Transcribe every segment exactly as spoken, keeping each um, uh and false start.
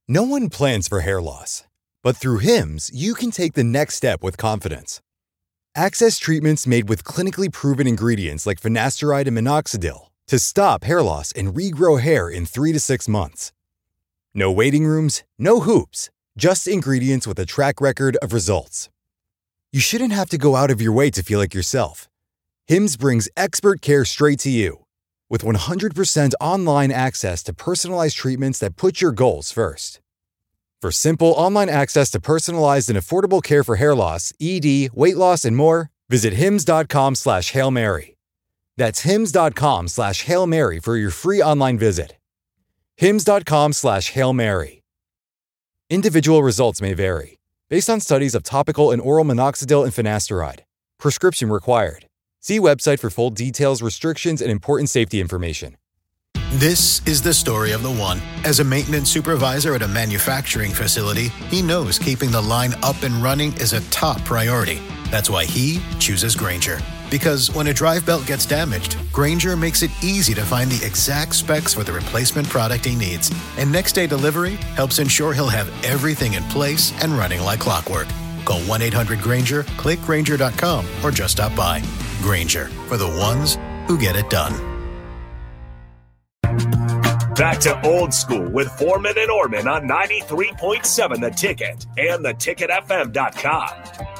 No one plans for hair loss, but through Hims, you can take the next step with confidence. Access treatments made with clinically proven ingredients like finasteride and minoxidil to stop hair loss and regrow hair in three to six months. No waiting rooms, no hoops, just ingredients with a track record of results. You shouldn't have to go out of your way to feel like yourself. Hims brings expert care straight to you. With one hundred percent online access to personalized treatments that put your goals first. For simple online access to personalized and affordable care for hair loss, E D, weight loss, and more, visit hims.com slash Hail Mary. That's hims.com slash Hail Mary for your free online visit. hims.com slash Hail Mary. Individual results may vary, based on studies of topical and oral minoxidil and finasteride. Prescription required. See website for full details, restrictions, and important safety information. This is the story of the one. As a maintenance supervisor at a manufacturing facility, he knows keeping the line up and running is a top priority. That's why he chooses Grainger. Because when a drive belt gets damaged, Grainger makes it easy to find the exact specs for the replacement product he needs. And next day delivery helps ensure he'll have everything in place and running like clockwork. Call one eight hundred Grainger, click Grainger dot com, or just stop by. Grainger, for the ones who get it done. Back to Old School with Foreman and Orman on ninety-three point seven The Ticket and the ticket f m dot com.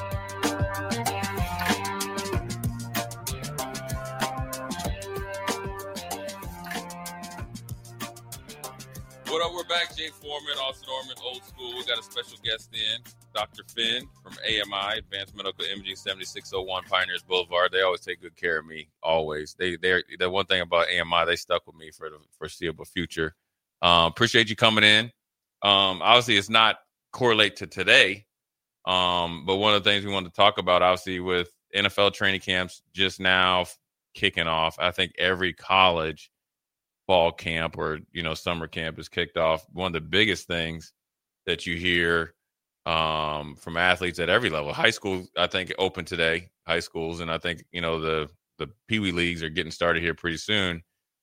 What up? We're back. Jay Foreman, Austin Orman, Old School. We got a special guest in, Doctor Finn from A M I, Advanced Medical Imaging, seventy-six oh one Pioneers Boulevard. They always take good care of me, always. They, they're the one thing about A M I, they stuck with me for the foreseeable future. Um, appreciate you coming in. Um, obviously, it's not correlate to today, um, but one of the things we wanted to talk about, obviously, with N F L training camps just now kicking off, I think every college fall camp or, you know, summer camp is kicked off. One of the biggest things that you hear um, from athletes at every level, high school, I think open today, high schools. And I think, you know, the, the Pee Wee leagues are getting started here pretty soon,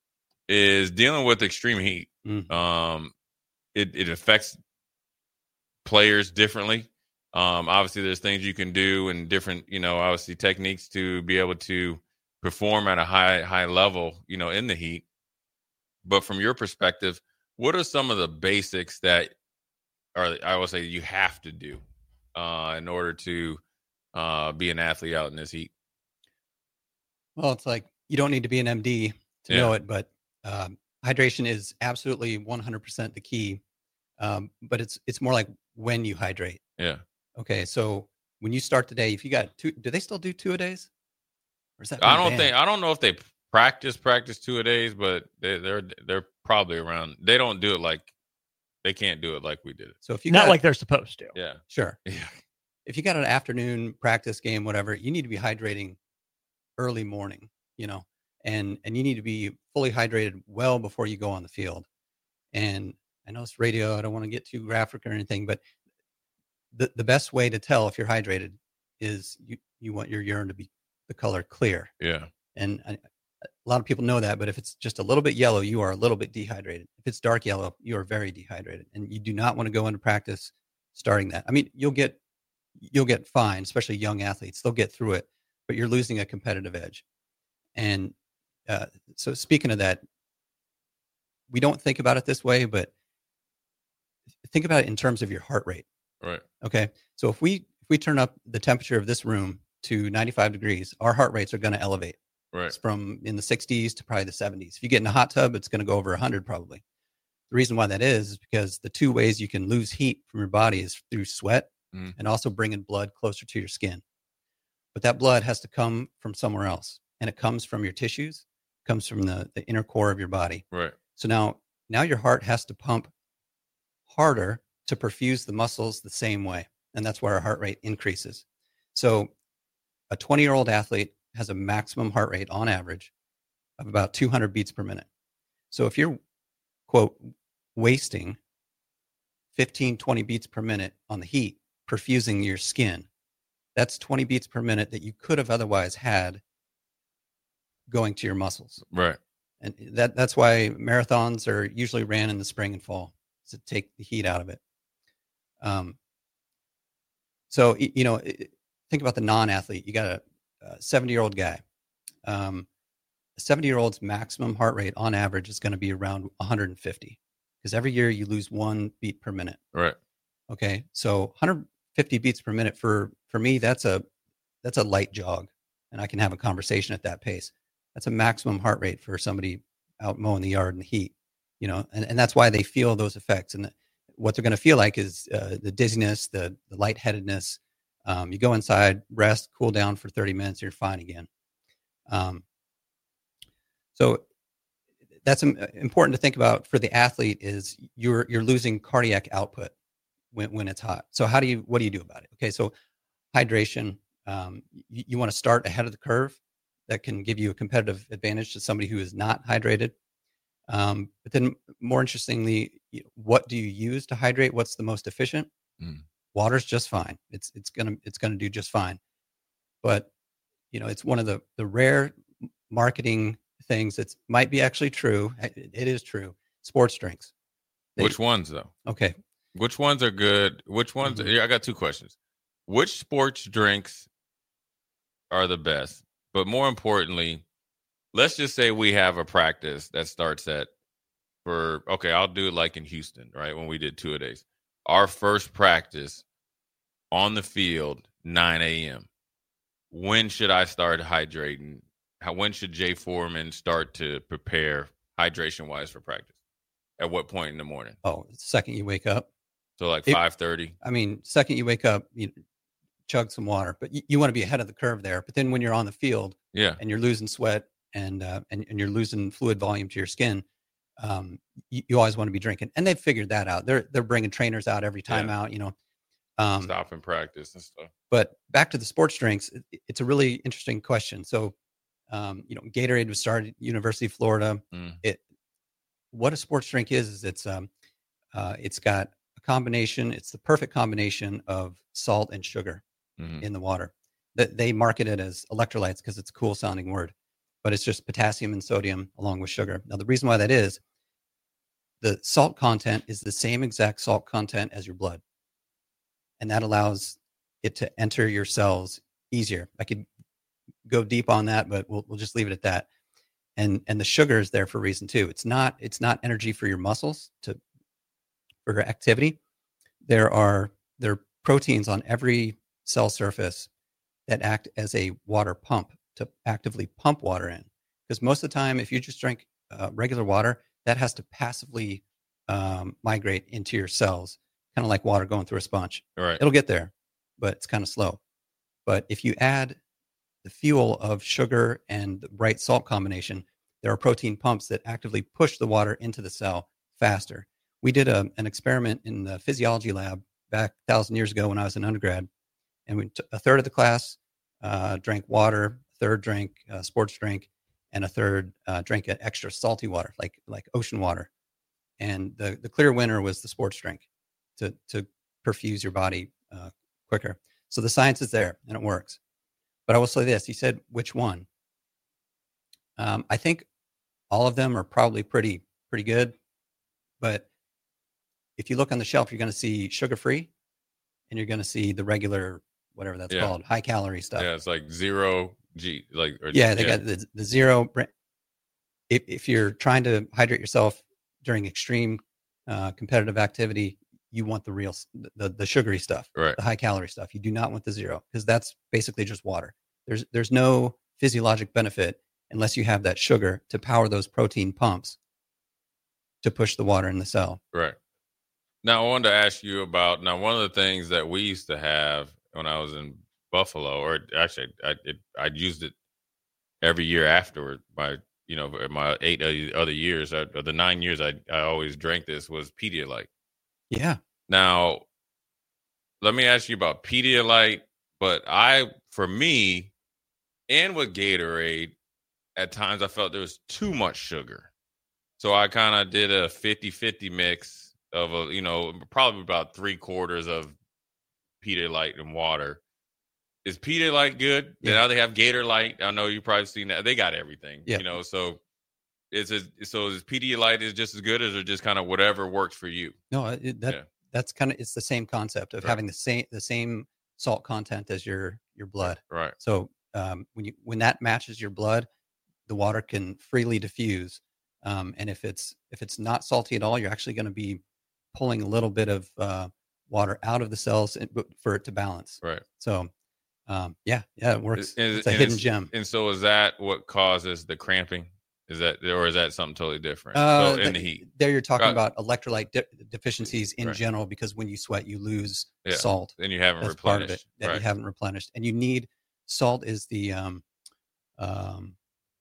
is dealing with extreme heat. Mm-hmm. Um, it, it affects players differently. Um, obviously there's things you can do and different, you know, obviously techniques to be able to perform at a high, high level, you know, in the heat. But from your perspective, what are some of the basics that are, I would say, you have to do uh, in order to uh, be an athlete out in this heat? Well, it's like you don't need to be an M D to yeah. know it, but um, hydration is absolutely one hundred percent the key. Um, but it's it's more like when you hydrate. Yeah. Okay, so when you start the day, if you got two, do they still do two a days? Or is that I don't banned? think I don't know if they practice practice two a days, but they, they're they're probably around. They don't do it like they can't do it like we did it. So if you not got, like they're supposed to. Yeah, sure. Yeah. If you got an afternoon practice game, whatever, you need to be hydrating early morning, you know, and and you need to be fully hydrated well before you go on the field. And I know it's radio. I don't want to get too graphic or anything, but the the best way to tell if you're hydrated is you you want your urine to be the color clear. Yeah, and I, a lot of people know that, but if it's just a little bit yellow, you are a little bit dehydrated. If it's dark yellow, you are very dehydrated, and you do not want to go into practice starting that. I mean, you'll get you'll get fine, especially young athletes. They'll get through it, but you're losing a competitive edge. And uh, so, speaking of that, we don't think about it this way, but think about it in terms of your heart rate. Right. Okay. So if we if we turn up the temperature of this room to ninety-five degrees, our heart rates are going to elevate. Right. It's from in the sixties to probably the seventies. If you get in a hot tub, it's going to go over one hundred probably. The reason why that is is because the two ways you can lose heat from your body is through sweat mm. and also bringing blood closer to your skin. But that blood has to come from somewhere else, and it comes from your tissues, comes from the, the inner core of your body. Right. So now, now your heart has to pump harder to perfuse the muscles the same way, and that's where our heart rate increases. So a twenty-year-old athlete has a maximum heart rate on average of about two hundred beats per minute. So if you're, quote, wasting fifteen, twenty beats per minute on the heat, perfusing your skin, that's twenty beats per minute that you could have otherwise had going to your muscles. Right. And that that's why marathons are usually ran in the spring and fall. to take the heat out of it. Um, so, you know, think about the non-athlete. You got a seventy-year-old guy. Um, a seventy-year-old's maximum heart rate on average is going to be around one hundred fifty because every year you lose one beat per minute. Right. Okay. So one hundred fifty beats per minute for, for me, that's a, that's a light jog, and I can have a conversation at that pace. That's a maximum heart rate for somebody out mowing the yard in the heat, you know, and, and that's why they feel those effects. And the, what they're going to feel like is uh, the dizziness, the, the lightheadedness. Um, you go inside, rest, cool down for thirty minutes, you're fine again. Um, so that's important to think about for the athlete is you're, you're losing cardiac output when, when it's hot. So how do you, what do you do about it? Okay. So hydration, um, you, you want to start ahead of the curve. That can give you a competitive advantage to somebody who is not hydrated. Um, but then more interestingly, what do you use to hydrate? What's the most efficient? Mm. Water's just fine. It's, it's going to, it's going to do just fine. But, you know, it's one of the, the rare marketing things that might be actually true. It, it is true. Sports drinks. They, Which ones though? Okay. Which ones are good? Which ones? Mm-hmm. I got two questions. Which sports drinks are the best? But more importantly, let's just say we have a practice that starts at for, okay, I'll do it like in Houston, right? When we did two a days. Our first practice on the field, nine a.m. When should I start hydrating? How, when should Jay Foreman start to prepare hydration-wise for practice? At what point in the morning? Oh, the second you wake up. So like five thirty? I mean, second you wake up, you chug some water, but you, you want to be ahead of the curve there. But then when you're on the field yeah, and you're losing sweat and, uh, and, and you're losing fluid volume to your skin, um, you, you always want to be drinking. And they've figured that out. They're, they're bringing trainers out every time yeah. out, you know, um, stop in practice and stuff. But back to the sports drinks, it, it's a really interesting question. So, um, you know, Gatorade was started at University of Florida. Mm. It, what a sports drink is, is it's, um, uh, it's got a combination. It's the perfect combination of salt and sugar. Mm-hmm. in the water. That they market it as electrolytes because it's a cool sounding word, but it's just potassium and sodium along with sugar. Now, the reason why that is, the salt content is the same exact salt content as your blood. And that allows it to enter your cells easier. I could go deep on that, but we'll, we'll just leave it at that. And, and the sugar is there for a reason too. It's not, it's not energy for your muscles to, for activity. There are, there are proteins on every cell surface that act as a water pump to actively pump water in. Because most of the time, if you just drink uh, regular water, that has to passively um, migrate into your cells, kind of like water going through a sponge. Right. It'll get there, but it's kind of slow. But if you add the fuel of sugar and the right salt combination, there are protein pumps that actively push the water into the cell faster. We did a, an experiment in the physiology lab back a thousand years ago when I was an undergrad. And we t- a third of the class uh, drank water, a third drank uh, sports drink, and a third uh, drank extra salty water, like like ocean water. And the, the clear winner was the sports drink to to perfuse your body uh, quicker. So the science is there and it works. But I will say this: you said which one? Um, I think all of them are probably pretty pretty good. But if you look on the shelf, you're going to see sugar free, and you're going to see the regular, whatever that's yeah. called, high calorie stuff. Yeah, it's like zero G, like or, yeah, they yeah. got the, the zero. If if you're trying to hydrate yourself during extreme uh, competitive activity, you want the real, the the sugary stuff, right? The high calorie stuff. You do not want the zero because that's basically just water. There's there's no physiologic benefit unless you have that sugar to power those protein pumps to push the water in the cell. Right. Now I wanted to ask you about now one of the things that we used to have when I was in Buffalo, or actually I it, I used it every year afterward. My you know my eight other years, or the nine years I I always drank this was Pedialyte. Yeah. Now, let me ask you about Pedialyte. But I, for me, and with Gatorade, at times I felt there was too much sugar. So I kind of did a fifty-fifty mix of, a, you know, probably about three quarters of Pedialyte and water. Is Pedialyte good? Yeah. Now they have Gatorlyte. I know you've probably seen that. They got everything, yeah. you know, so is it so? Is Pedialyte is just as good as, or just kind of whatever works for you? No, it, that Yeah. that's kind of it's the same concept of Right. having the same the same salt content as your your blood. Right. So um, when you when that matches your blood, the water can freely diffuse. Um, and if it's if it's not salty at all, you're actually going to be pulling a little bit of uh, water out of the cells in- for it to balance. Right. So um, yeah, yeah, it works. And- It's a and hidden gem. And so is that what causes the cramping? Is that, or is that something totally different? Uh, so in the- the heat. There you're talking Uh, about electrolyte de- deficiencies in Right. general, because when you sweat, you lose Yeah. salt. Then you haven't That's part of it replenished. that Right. you haven't replenished. And you need salt is the, um, um,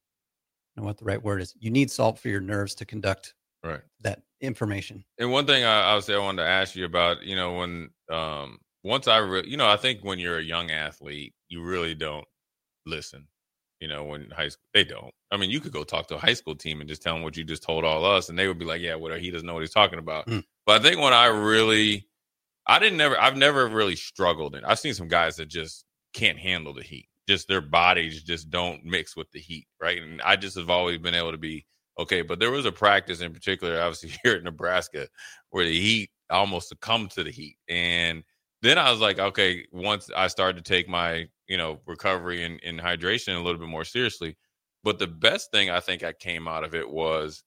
I don't know what the right word is. You need salt for your nerves to conduct Right. that information. And one thing I, I would say I wanted to ask you about, you know, when um once I, re- you know, I think when you're a young athlete, you really don't listen. You know, when high school, they don't. I mean, you could go talk to a high school team and just tell them what you just told all us, and they would be like, "Yeah, whatever. He doesn't know what he's talking about." Mm. But I think when I really, I didn't never, I've never really struggled, and I've seen some guys that just can't handle the heat. Just their bodies just don't mix with the heat, right? And I just have always been able to be okay. But there was a practice in particular, obviously here in Nebraska, where the heat almost succumbed to the heat. And then I was like, okay, once I started to take my, you know, recovery and, and hydration a little bit more seriously. But the best thing I think I came out of it was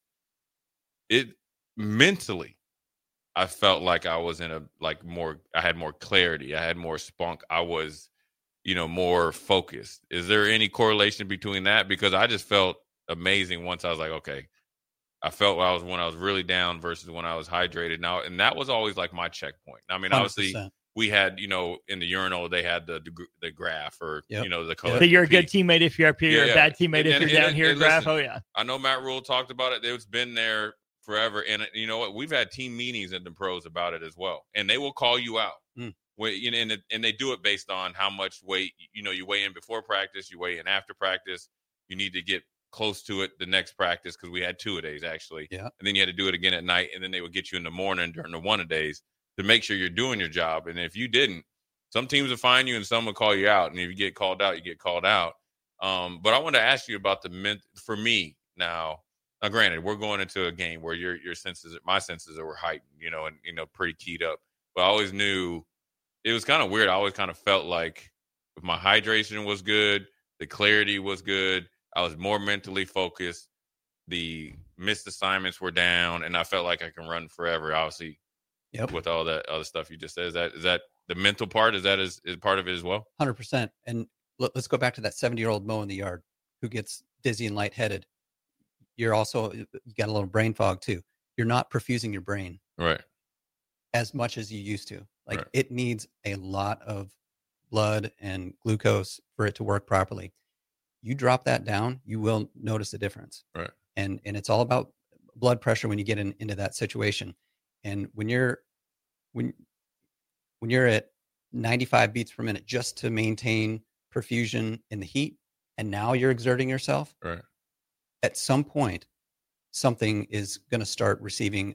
it mentally, I felt like I was in a, like more, I had more clarity. I had more spunk. I was, you know, more focused. Is there any correlation between that? Because I just felt amazing once I was like, okay, I felt I was when I was really down versus when I was hydrated now. And that was always like my checkpoint. I mean, one hundred obviously percent. we had, you know, in the urinal, they had the, the, the graph or, Yep. you know, the color. So you're a good teammate if you're up here. Yeah, You're yeah. a bad teammate And- if and- you're down and- here. and Graph. listen, Oh yeah. I know Matt Rule talked about it. It's been there forever. And you know what? We've had team meetings at the pros about it as well. And they will call you out. Mm. When, you know, and, it, and they do it based on how much weight, you know, you weigh in before practice, you weigh in after practice. You need to get close to it the next practice because we had two a days actually. Yeah. And then you had to do it again at night. And then they would get you in the morning during the one a days to make sure you're doing your job. And if you didn't, some teams will find you and some will call you out. And if you get called out, you get called out. Um, but I want to ask you about the ment for me now. Now, granted, we're going into a game where your your senses, my senses were heightened, you know, and you know, pretty keyed up. But I always knew it was kind of weird. I always kind of felt like if my hydration was good, the clarity was good, I was more mentally focused, the missed assignments were down, and I felt like I can run forever. Obviously, Yep. with all that other stuff you just said, is that is that the mental part? Is that is, is part of it as well? one hundred percent. And let, let's go back to that seventy-year-old mow in the yard who gets dizzy and lightheaded. You're also, you got a little brain fog too. You're not perfusing your brain Right. as much as you used to. Like Right. it needs a lot of blood and glucose for it to work properly. You drop that down, you will notice a difference. Right. And and it's all about blood pressure when you get in, into that situation. And when you're when when you're at ninety-five beats per minute just to maintain perfusion in the heat, and now you're exerting yourself, Right. at some point something is going to start receiving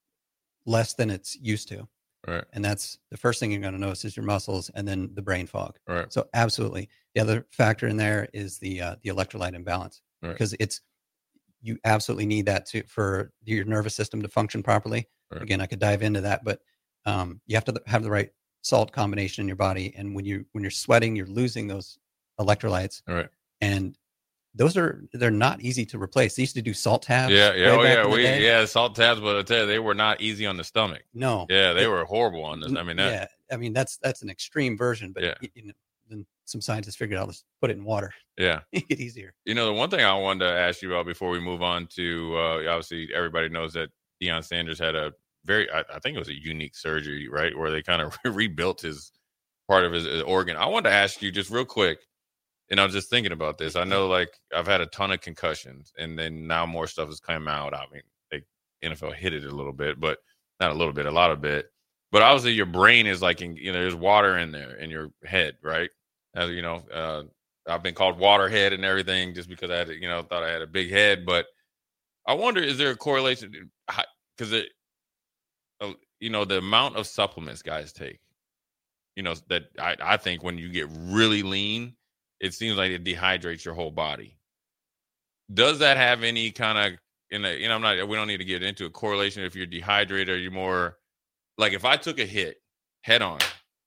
less than it's used to. Right. And that's the first thing you're going to notice is your muscles and then the brain fog. Right. So absolutely. The other factor in there is the uh, the electrolyte imbalance, Right. because it's you absolutely need that to for your nervous system to function properly. Right. Again, I could dive into that, but um, you have to have the right salt combination in your body. And when you when you're sweating, you're losing those electrolytes, Right. and those are they're not easy to replace. They used to do salt tabs. Yeah. Yeah. way Oh, back yeah. in the We day. yeah. Salt tabs, but I tell you, they were not easy on the stomach. No. Yeah, they It- were horrible on this. I mean, that, yeah, I mean that's that's an extreme version, but Yeah. y- you know, then some scientists figured out let's put it in water, yeah. make it easier. You know, the one thing I wanted to ask you about before we move on to uh, obviously everybody knows that Deion Sanders had a very, I, I think it was a unique surgery, right, where they kind of rebuilt his part of his, his organ. I wanted to ask you just real quick, and I was just thinking about this. I know, like, I've had a ton of concussions, and then now more stuff has come out. I mean, they N F L hit it a little bit, but not a little bit, a lot of bit. But obviously, your brain is like, in, you know, there's water in there in your head, right? As you know, uh, I've been called waterhead and everything just because I had, you know, thought I had a big head. But I wonder, is there a correlation? Because it, uh, you know, the amount of supplements guys take, you know, that I, I think when you get really lean, it seems like it dehydrates your whole body. Does that have any kind of in a, you know, I'm not, we don't need to get into a correlation if you're dehydrated or you're more like if I took a hit head on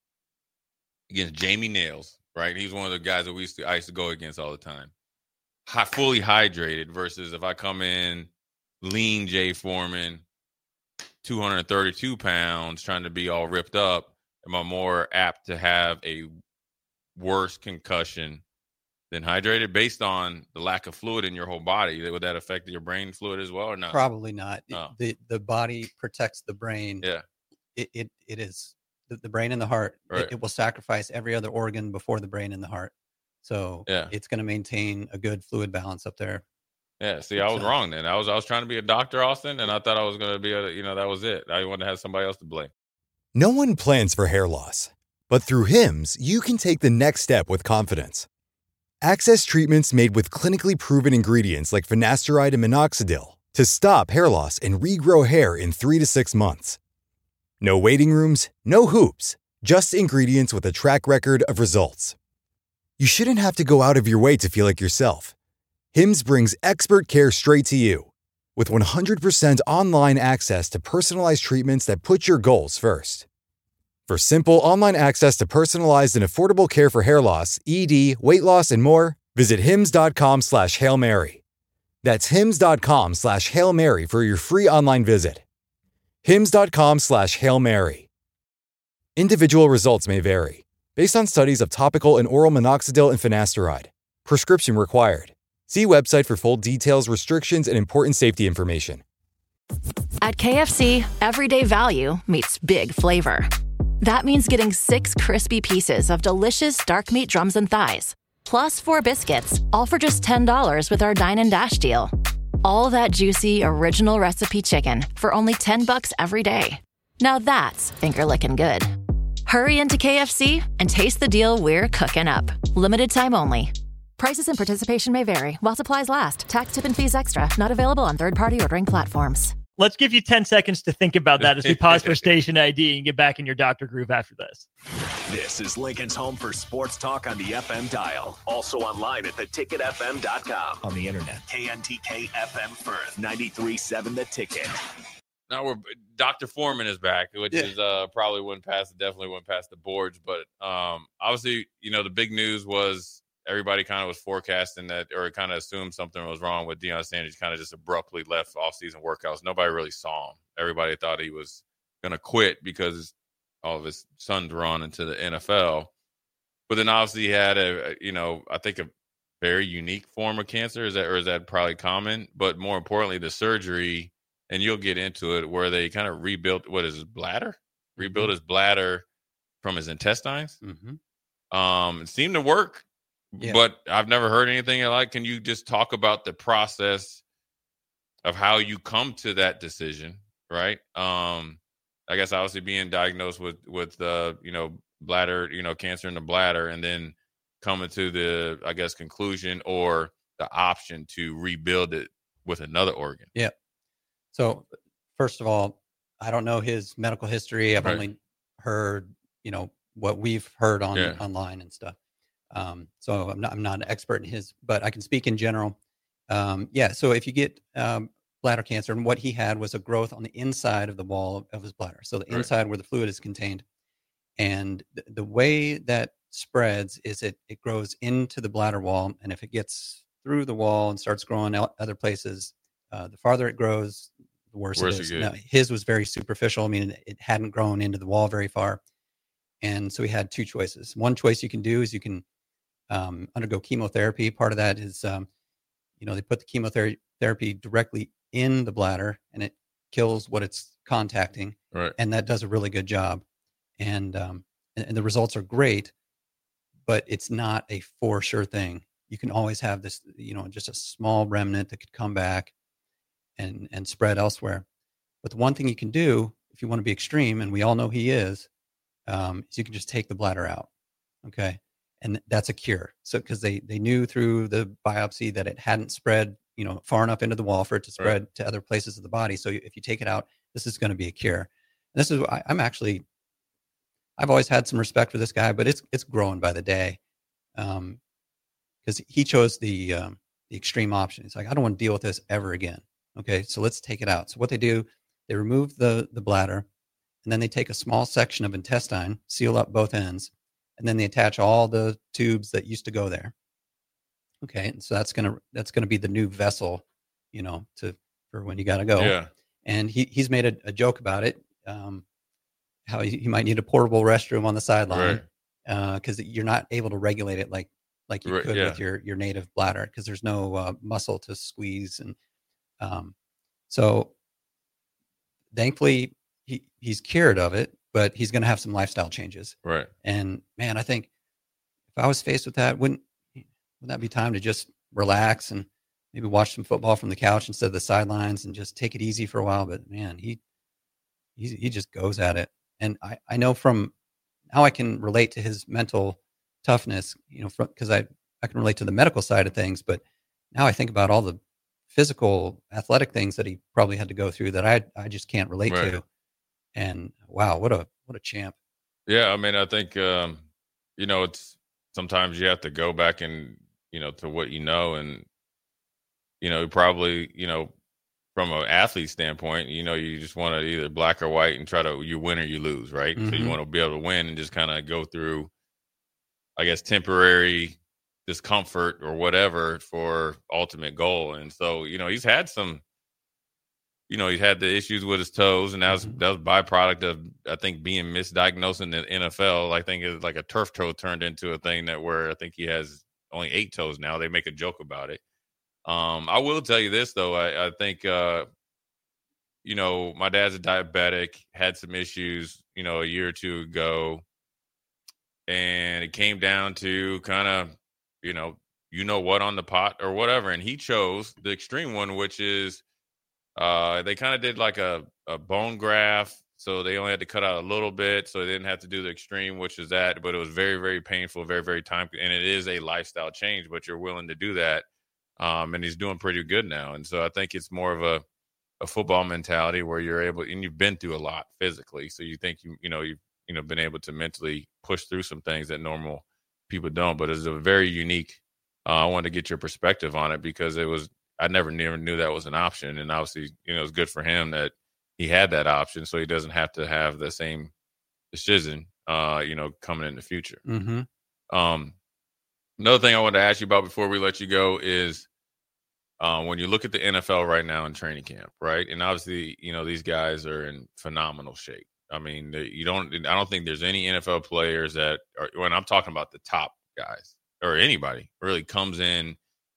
against Jamie Nails, right? He's one of the guys that we used to, I used to go against all the time. High, fully hydrated versus if I come in lean Jay Foreman, two hundred thirty-two pounds, trying to be all ripped up, am I more apt to have a worse concussion than hydrated based on the lack of fluid in your whole body? Would that affect your brain fluid as well or not? Probably not. Oh. The the body protects the brain. Yeah. It it, it is the, the brain and the heart. Right. It, it will sacrifice every other organ before the brain and the heart. So yeah. it's going to maintain a good fluid balance up there. Yeah. See, I was so, wrong then. I was I was trying to be a doctor, Austin, and I thought I was going to be a, you know, that was it. I wanted to have somebody else to blame. No one plans for hair loss, but through Hims, you can take the next step with confidence. Access treatments made with clinically proven ingredients like finasteride and minoxidil to stop hair loss and regrow hair in three to six months. No waiting rooms, no hoops, just ingredients with a track record of results. You shouldn't have to go out of your way to feel like yourself. Hims brings expert care straight to you. With one hundred percent online access to personalized treatments that put your goals first. For simple online access to personalized and affordable care for hair loss, E D, weight loss, and more, visit hims.com slash Hail Mary. That's hims.com slash Hail Mary for your free online visit. hims.com slash Hail Mary. Individual results may vary, based on studies of topical and oral minoxidil and finasteride. Prescription required. See website for full details, restrictions, and important safety information. At K F C, everyday value meets big flavor. That means getting six crispy pieces of delicious dark meat drums and thighs, plus four biscuits, all for just ten dollars with our Dine and Dash deal. All that juicy, original recipe chicken for only ten bucks every day. Now that's finger-licking good. Hurry into K F C and taste the deal we're cooking up. Limited time only. Prices and participation may vary while supplies last. Tax, tip, and fees extra. Not available on third-party ordering platforms. Let's give you ten seconds to think about that as we pause for station I D and get back in your doctor groove after this. This is Lincoln's home for sports talk on the F M dial. Also online at the ticket f m dot com. On the internet. K N T K F M Firth, ninety-three point seven The Ticket. Now we're Doctor Foreman is back, which yeah. is uh, probably went past, definitely went past the boards. But um, obviously, you know, the big news was everybody kind of was forecasting that, or kind of assumed something was wrong with Deion Sanders. Kind of just abruptly left off-season workouts. Nobody really saw him. Everybody thought he was going to quit because all of his sons were on into the N F L. But then obviously he had a, you know, I think a very unique form of cancer. Is that, or is that probably common? But more importantly, the surgery, and you'll get into it, where they kind of rebuilt, what is his bladder? Rebuilt his bladder from his intestines. Mm-hmm. Um, it seemed to work. Yeah. But I've never heard anything like, can you just talk about the process of how you come to that decision, right? Um, I guess obviously being diagnosed with, with uh, you know, bladder, you know, cancer in the bladder, and then coming to the, I guess, conclusion or the option to rebuild it with another organ. Yeah. So first of all, I don't know his medical history. I've right. only heard, you know, what we've heard on yeah. online and stuff. Um, so I'm not, I'm not an expert in his, but I can speak in general. Um, yeah. So if you get, um, bladder cancer, and what he had was a growth on the inside of the wall of, of his bladder. So the right. inside where the fluid is contained, and th- the way that spreads is it, it grows into the bladder wall. And if it gets through the wall and starts growing out other places, uh, the farther it grows, the worse, worse it is. Now, his was very superficial. I mean, it, it hadn't grown into the wall very far. And so he had two choices. One choice you can do is you can Um, undergo chemotherapy. Part of that is, um, you know, they put the chemotherapy directly in the bladder, and it kills what it's contacting, right. and that does a really good job. And, um, and and the results are great, but it's not a for sure thing. You can always have this, you know, just a small remnant that could come back and and spread elsewhere. But the one thing you can do, if you want to be extreme, and we all know he is, um, is you can just take the bladder out. Okay. And that's a cure. So, because they, they knew through the biopsy that it hadn't spread, you know, far enough into the wall for it to spread right. to other places of the body. So if you take it out, this is going to be a cure. And this is, I, I'm actually, I've always had some respect for this guy, but it's, it's growing by the day. Um, because he chose the, um, the extreme option. It's like, I don't want to deal with this ever again. Okay, so let's take it out. So what they do, they remove the, the bladder, and then they take a small section of intestine, seal up both ends, and then they attach all the tubes that used to go there. Okay, and so that's gonna that's gonna be the new vessel, you know, to for when you gotta go. Yeah. And he he's made a, a joke about it, um, how he, he might need a portable restroom on the sideline because Right. uh, you're not able to regulate it like like you Right, could yeah. with your your native bladder because there's no uh, muscle to squeeze. And um, so thankfully he, he's cured of it, but he's going to have some lifestyle changes. Right. And man, I think if I was faced with that, wouldn't wouldn't that be time to just relax and maybe watch some football from the couch instead of the sidelines and just take it easy for a while? But man, he he he just goes at it, and I I know from how I can relate to his mental toughness, you know, because I I can relate to the medical side of things, but now I think about all the physical athletic things that he probably had to go through that I I just can't relate Right. to. And wow, what a what a champ. Yeah, I mean, I think um, you know, it's sometimes you have to go back and you know to what you know, and you know, probably you know from an athlete standpoint, you know, you just want to either black or white and try to you win or you lose, right? So you Mhm. want to be able to win and just kind of go through, I guess, temporary discomfort or whatever for ultimate goal. And so you know, he's had some. You know, he's had the issues with his toes, and that was Mhm. that was byproduct of I think being misdiagnosed in the N F L. I think it's like a turf toe turned into a thing that where I think he has only eight toes now. They make a joke about it. Um, I will tell you this though, I, I think uh, you know, my dad's a diabetic, had some issues, you know, a year or two ago, and it came down to kind of, you know, you know what on the pot or whatever, and he chose the extreme one, which is uh, they kind of did like a, a bone graft, so they only had to cut out a little bit, so they didn't have to do the extreme, which is that. But it was very, very painful, very, very time, and it is a lifestyle change. But you're willing to do that, um, and he's doing pretty good now. And so I think it's more of a, a football mentality where you're able, and you've been through a lot physically, so you think you you know you've you know been able to mentally push through some things that normal people don't. But it's a very unique. Uh, I wanted to get your perspective on it because it was. I never never knew that was an option, and obviously, you know, it's good for him that he had that option, so he doesn't have to have the same decision, uh, you know, coming in the future. Mhm. Um, another thing I wanted to ask you about before we let you go is uh, when you look at the N F L right now in training camp, right? And obviously, you know, these guys are in phenomenal shape. I mean, they- you don't. I don't think there's any N F L players that are. When I'm talking about the top guys or anybody really comes in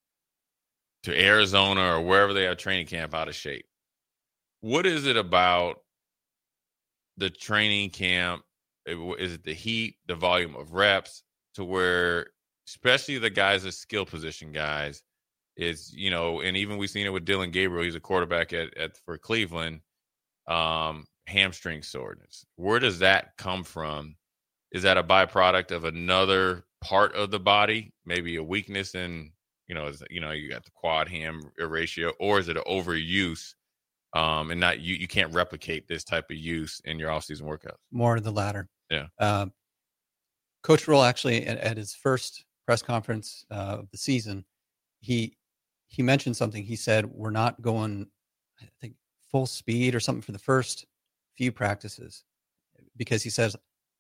to Arizona or wherever they have training camp out of shape. What is it about the training camp? Is it the heat, the volume of reps to where, especially the guys, the skill position guys, is, you know, and even we've seen it with Dylan Gabriel, he's a quarterback at, at for Cleveland, um, hamstring soreness. Where does that come from? Is that a byproduct of another part of the body, maybe a weakness in, you know, is, you know, you got the quad ham ratio, or is it an overuse um, and not you? You can't replicate this type of use in your off-season workouts. More of the latter. Yeah. Uh, Coach Rule actually at, at his first press conference uh, of the season, he he mentioned something. He said we're not going, I think, full speed or something for the first few practices because he says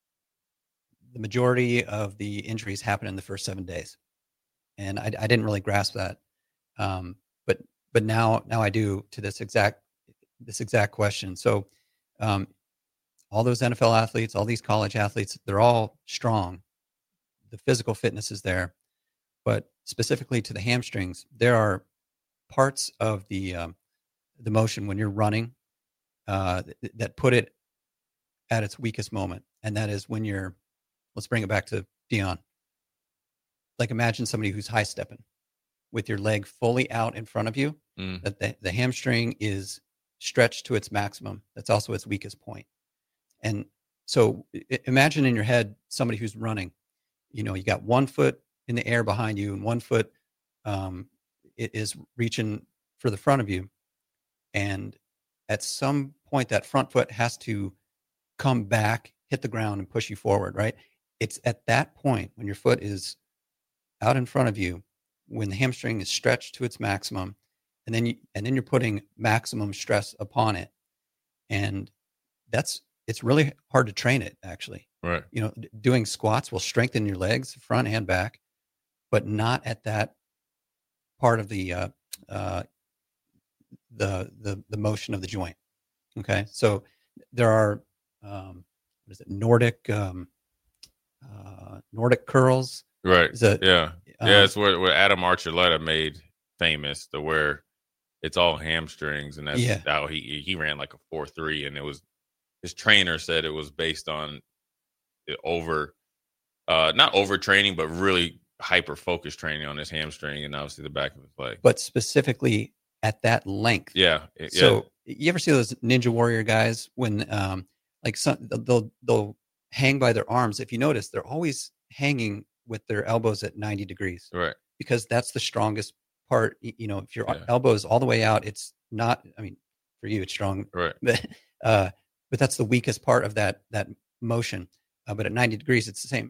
the majority of the injuries happen in the first seven days. And I, I didn't really grasp that, um, but but now now I do to this exact this exact question. So, um, all those N F L athletes, all these college athletes, they're all strong. The physical fitness is there, but specifically to the hamstrings, there are parts of the um, the motion when you're running uh, th- that put it at its weakest moment, and that is when you're. Let's bring it back to Dion. Like imagine somebody who's high stepping with your leg fully out in front of you, Mm. that the, the hamstring is stretched to its maximum. That's also its weakest point. And so i- imagine in your head, somebody who's running, you know, you got one foot in the air behind you and one foot um, i- is reaching for the front of you. And at some point that front foot has to come back, hit the ground and push you forward, right? It's at that point when your foot is out in front of you, when the hamstring is stretched to its maximum, and then you, and then you're putting maximum stress upon it. And that's, it's really hard to train it actually. Right. You know, doing squats will strengthen your legs, front and back, but not at that part of the, uh, uh, the, the, the motion of the joint. Okay. So there are, um, what is it? Nordic, um, uh, Nordic curls. Right. Is that, yeah. um, yeah. It's where, where Adam Archuleta made famous, the where it's all hamstrings. And that's Yeah. how he, he ran like a four, three. And it was, his trainer said it was based on the over, uh, not overtraining, but really hyper focused training on his hamstring and obviously the back of his leg. but specifically at that length. Yeah. it- So you ever see those Ninja Warrior guys when, um, like some, they'll, they'll hang by their arms. If you notice, they're always hanging with their elbows at ninety degrees yeah. Right. because that's the strongest part. Y- You know, if your Yeah. elbow is all the way out, it's not, I mean, for you, it's strong, Right. but, uh, but that's the weakest part of that, that motion. Uh, but at ninety degrees, it's the same.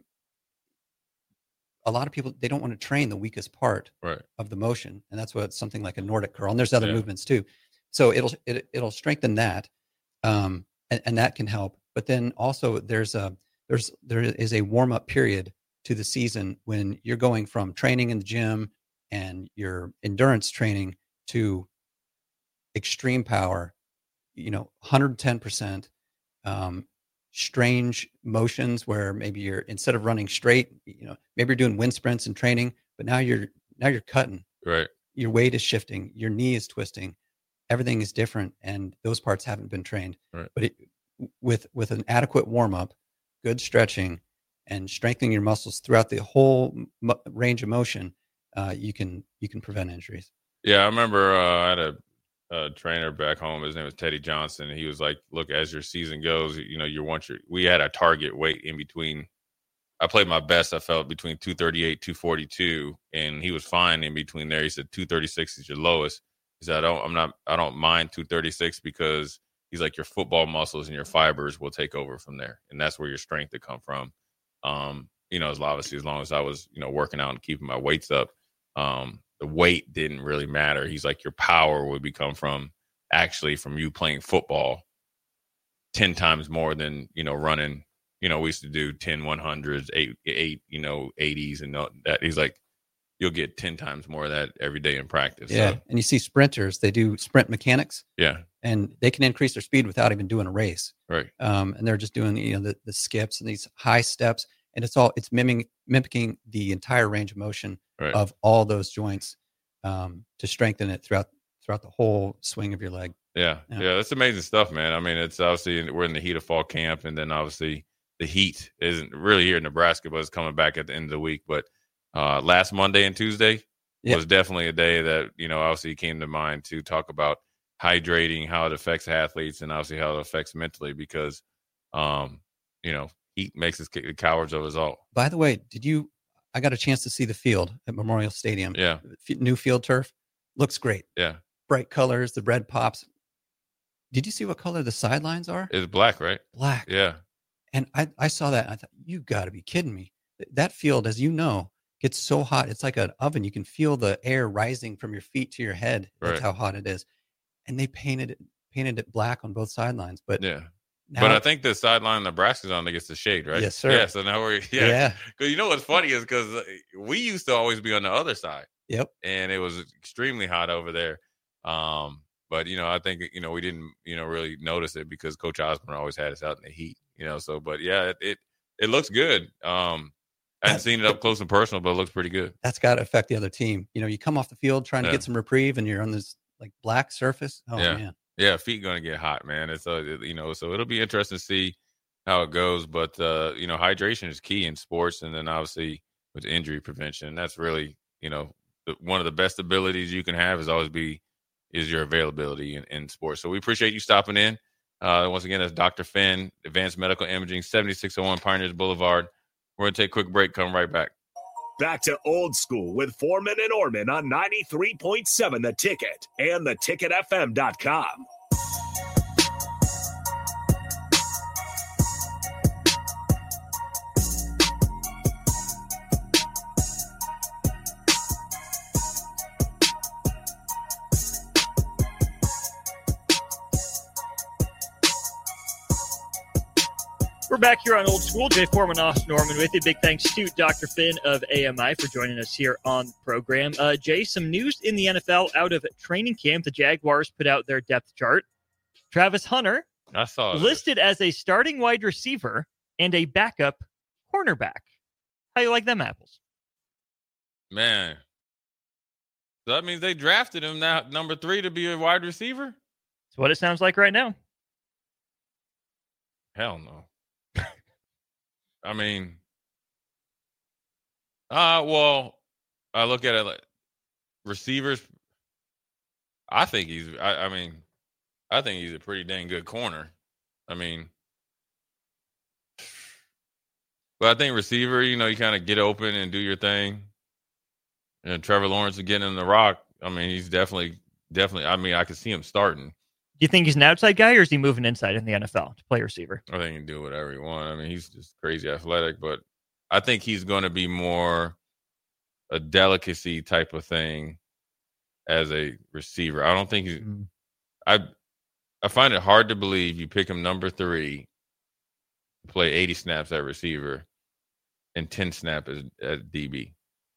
A lot of people, they don't want to train the weakest part Right. of the motion. And that's what something like a Nordic curl, and there's other Yeah. movements too. So it'll, it, it'll strengthen that. Um, and, and that can help. But then also there's a, there's, there is a warm up period to the season when you're going from training in the gym and your endurance training to extreme power, you know, one hundred ten percent, um, strange motions where maybe you're, instead of running straight, you know, maybe you're doing wind sprints and training, but now you're, now you're cutting, Right. your weight is shifting, your knee is twisting, everything is different. And those parts haven't been trained, Right. but it, with, with an adequate warm up, good stretching and strengthening your muscles throughout the whole m- range of motion, uh, you can, you can prevent injuries. Yeah, I remember uh, I had a, a trainer back home. His name was Teddy Johnson. And he was like, look, as your season goes, you know, you want your, we had a target weight in between. I played my best, I felt, between two thirty-eight, two forty-two, and he was fine in between there. He said two thirty-six is your lowest. He said, I don't, I'm not, I don't mind two thirty-six because he's like, your football muscles and your fibers will take over from there. And that's where your strength will come from. Um, you know, as obviously, as long as I was, you know, working out and keeping my weights up, um, the weight didn't really matter. He's like, your power would become from actually from you playing football ten times more than, you know, running. You know, we used to do ten one hundreds, eight, eight, you know, eighties and that. He's like, you'll get ten times more of that every day in practice. Yeah. So, And you see sprinters, they do sprint mechanics yeah. and they can increase their speed without even doing a race. Right. Um, and they're just doing, you know, the, the skips and these high steps, and it's all, it's mimicking, mimicking the entire range of motion Right. of all those joints, um, to strengthen it throughout, throughout the whole swing of your leg. Yeah. Yeah. Yeah. That's amazing stuff, man. I mean, it's obviously, we're in the heat of fall camp, and then obviously the heat isn't really here in Nebraska, but it's coming back at the end of the week. But uh, last Monday and Tuesday Yep. was definitely a day that, you know, obviously came to mind to talk about hydrating, how it affects athletes, and obviously how it affects mentally, because, um, you know, heat makes us the cowards of us all. By the way, did you, I got a chance to see the field at Memorial Stadium. Yeah. F- New field turf looks great. Yeah. Bright colors, the red pops. Did you see what color the sidelines are? It's black, right? Black. Yeah. And I, I saw that and I thought, you got to be kidding me. Th- That field, as you know, gets so hot. It's like an oven. You can feel the air rising from your feet to your head. That's Right. how hot it is. And they painted it, painted it black on both sidelines. But Yeah. now, But I think the sideline Nebraska's on that gets the shade, right? Yes, sir. Yeah. So now we're, yeah. yeah. Because you know what's funny is because we used to always be on the other side. Yep. And it was extremely hot over there. Um, but, you know, I think, you know, we didn't, you know, really notice it because Coach Osborne always had us out in the heat, you know. So, but yeah, it it, it looks good. Um, I haven't seen it up close and personal, but it looks pretty good. That's got to affect the other team. You know, you come off the field trying to Yeah. get some reprieve and you're on this like black surface. Oh, Yeah. man. Yeah, feet going to get hot, man. It's, uh, you know, so it'll be interesting to see how it goes. But, uh, you know, hydration is key in sports. And then obviously with injury prevention, that's really, you know, the, one of the best abilities you can have is always be, is your availability in, in sports. So we appreciate you stopping in. Uh, once again, that's Doctor Finn, Advanced Medical Imaging, seventy-six oh one Pioneers Boulevard. We're going to take a quick break, come right back. Back to Old School with Foreman and Orman on ninety-three point seven The Ticket and the ticket f m dot com. back here on Old School. Jay Foreman, Austin Norman with you. Big thanks to Doctor Finn of A M I for joining us here on the program. Uh, Jay, some news in the N F L out of training camp. The Jaguars put out their depth chart. Travis Hunter I saw listed as a starting wide receiver and a backup cornerback. How you like them apples? Man. So that means they drafted him now, number three, to be a wide receiver? That's what it sounds like right now. Hell no. I mean, uh, well, I look at it like receivers. I think he's, I, I mean, I think he's a pretty dang good corner. I mean, but I think receiver, you know, you kind of get open and do your thing. And Trevor Lawrence is getting in the rock. I mean, he's definitely, definitely, I mean, I could see him starting. Do you think he's an outside guy or is he moving inside in the N F L to play receiver? I think he can do whatever he wants. I mean, he's just crazy athletic, but I think he's going to be more a delicacy type of thing as a receiver. I don't think he's, mm. I, I find it hard to believe you pick him number three, play eighty snaps at receiver, and ten snaps as, at D B.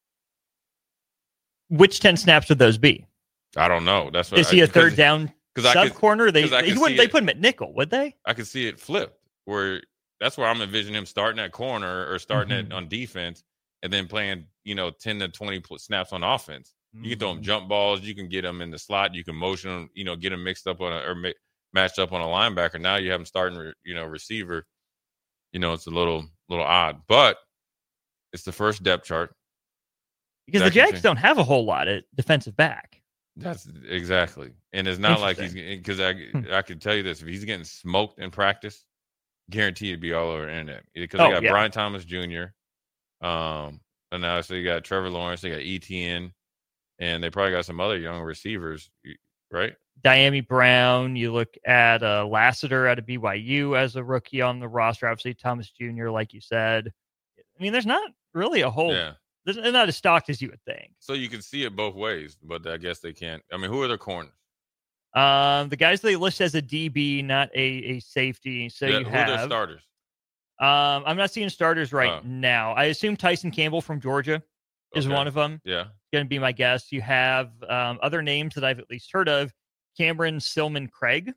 Which ten snaps would those be? I don't know. That's what is he I, a third down sub corner? They they wouldn't they put him at nickel, would they? I could see it flipped where that's where I'm envisioning him starting at corner or starting mm-hmm. at on defense and then playing, you know, ten to twenty snaps on offense. Mm-hmm. You can throw him jump balls, you can get him in the slot, you can motion him, you know, get him mixed up on a, or ma- matched up on a linebacker. Now you have him starting, you know, receiver. You know, it's a little little odd, but it's the first depth chart. Because the Jags don't have a whole lot at defensive back. That's exactly. And it's not like he's, because I, I can tell you this, if he's getting smoked in practice, guaranteed to be all over the internet. Because oh, they got yeah. Brian Thomas Junior Um, and now so you got Trevor Lawrence, they got E T N, and they probably got some other young receivers, right? Diami Brown, you look at uh, Lassiter out of B Y U as a rookie on the roster, obviously Thomas Junior, like you said. I mean, there's not really a whole, yeah. they're not as stocked as you would think. So you can see it both ways, but I guess they can't. I mean, who are their corners? Um, the guys they list as a D B, not a, a safety. So yeah, you who have are their starters? Um, I'm not seeing starters right oh. now. I assume Tyson Campbell from Georgia is okay. one of them. Yeah. Going to be my guess. You have um, other names that I've at least heard of. Cameron Silman Craig.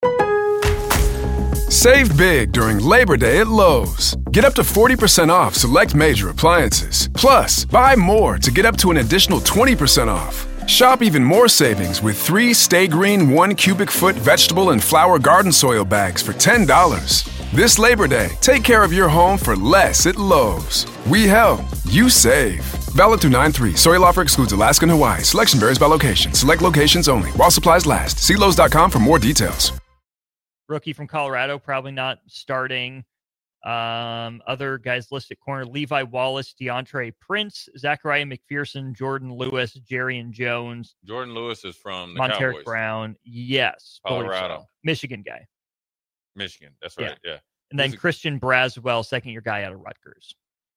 Save big during Labor Day at Lowe's. Get up to forty percent off select major appliances. Plus, buy more to get up to an additional twenty percent off. Shop even more savings with three Stay Green one cubic foot vegetable and flower garden soil bags for ten dollars. This Labor Day, take care of your home for less at Lowe's. We help, you save. Valid through nine three. Soil offer excludes Alaska and Hawaii. Selection varies by location. Select locations only. While supplies last. See Lowe's dot com for more details. Rookie from Colorado, probably not starting. Um, other guys listed corner: Levi Wallace, DeAndre Prince, Zachariah McPherson, Jordan Lewis, Jerrion Jones. Jordan Lewis is from the Montaric Cowboys. Brown. Yes. Colorado. So. Michigan guy. Michigan. That's right. Yeah. yeah. And then Who's Christian Braswell, second year guy out of Rutgers.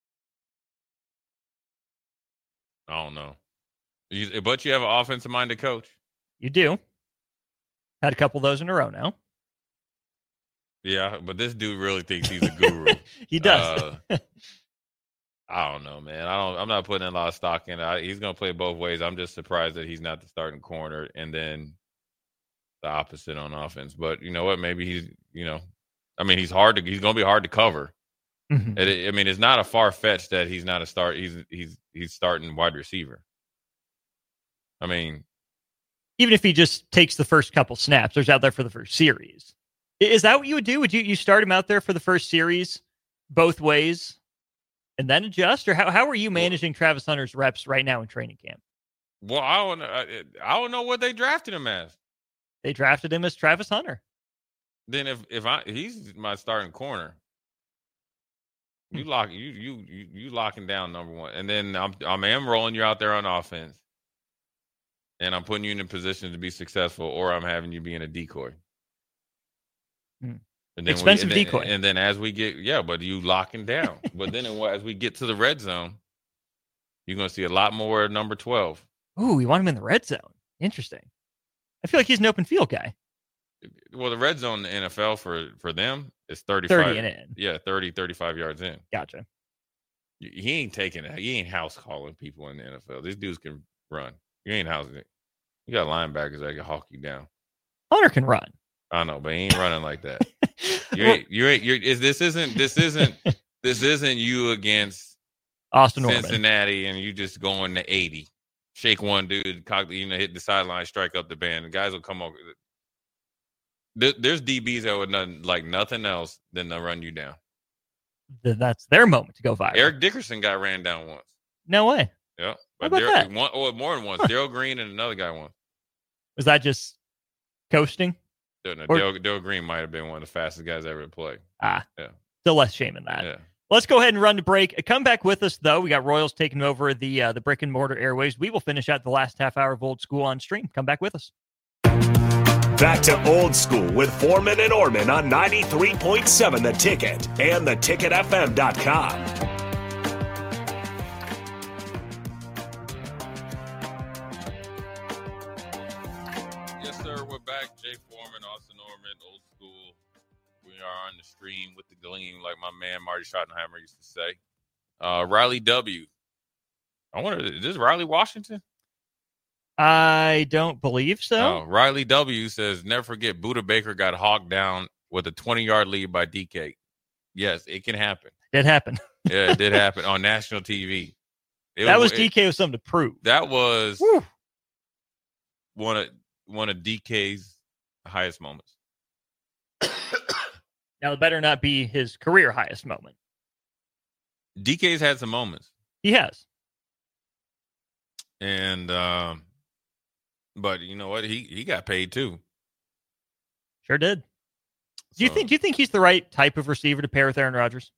I don't know. You, but you have an offensive minded coach. You do. Had a couple of those in a row now. Yeah, but this dude really thinks he's a guru. He does. Uh, I don't know, man. I don't. I'm not putting a lot of stock in it. He's going to play both ways. I'm just surprised that he's not the starting corner, and then the opposite on offense. But you know what? Maybe he's. You know, I mean, he's hard to. He's going to be hard to cover. Mm-hmm. It, I mean, it's not a far fetch that he's not a start. He's he's he's starting wide receiver. I mean, even if he just takes the first couple snaps, there's out there for the first series. Is that what you would do? Would you you start him out there for the first series, both ways, and then adjust, or how how are you managing well, Travis Hunter's reps right now in training camp? Well, I don't I, I don't know what they drafted him as. They drafted him as Travis Hunter. Then if if I he's my starting corner, you lock you you you you locking down number one, and then I'm I'm am rolling you out there on offense, and I'm putting you in a position to be successful, or I'm having you being a decoy. Hmm. And then Expensive we, and decoy. Then, and then as we get, yeah, but you locking down. But then as we get to the red zone, you're going to see a lot more number twelve. Ooh, you want him in the red zone. Interesting. I feel like he's an open field guy. Well, the red zone in the N F L for, for them is thirty-five. thirty and in. Yeah, thirty, thirty-five yards in. Gotcha. He ain't taking it. He ain't house calling people in the N F L. These dudes can run. You ain't housing it. You got linebackers that can hawk you down. Hunter can run. I know, but he ain't running like that. You ain't. You ain't. You're. Is this isn't. This isn't. This isn't you against Austin Norman. Cincinnati, and you just going to eighty. Shake one dude, cock, you know, hit the sideline, strike up the band. The guys will come over. There, there's D Bs that would nothing, like nothing else than to run you down. Then that's their moment to go viral. Eric Dickerson got ran down once. No way. Yeah, How but about that? One, or more than once. Huh. Darrell Green and another guy once. Was that just coasting? No, no, Or- Darrell, Darrell Green might have been one of the fastest guys ever to play. Ah, Yeah. still less shame in that. Yeah. Let's go ahead and run to break. Come back with us, though. We got Royals taking over the uh, the brick and mortar airways. We will finish out the last half hour of Old School on stream. Come back with us. Back to Old School with Foreman and Orman on ninety-three point seven The Ticket and the ticket f m dot com. Yes, sir. We're back. Jay Foreman, Austin Norman, Old School. We are on the stream with the gleam, like my man Marty Schottenheimer used to say. Uh, Riley W. I wonder, is this Riley Washington? I don't believe so. Oh, Riley W. says, never forget Buda Baker got hawked down with a twenty-yard lead by D K. Yes, it can happen. It happened. Yeah, it did happen on national T V. It that was it, D K with something to prove. That was Woo. one of one of D K's highest moments. Now, it better not be his career highest moment. D K's had some moments. He has. And um, but you know what? He he got paid too. Sure did. Do you So- think? Do you think he's the right type of receiver to pair with Aaron Rodgers?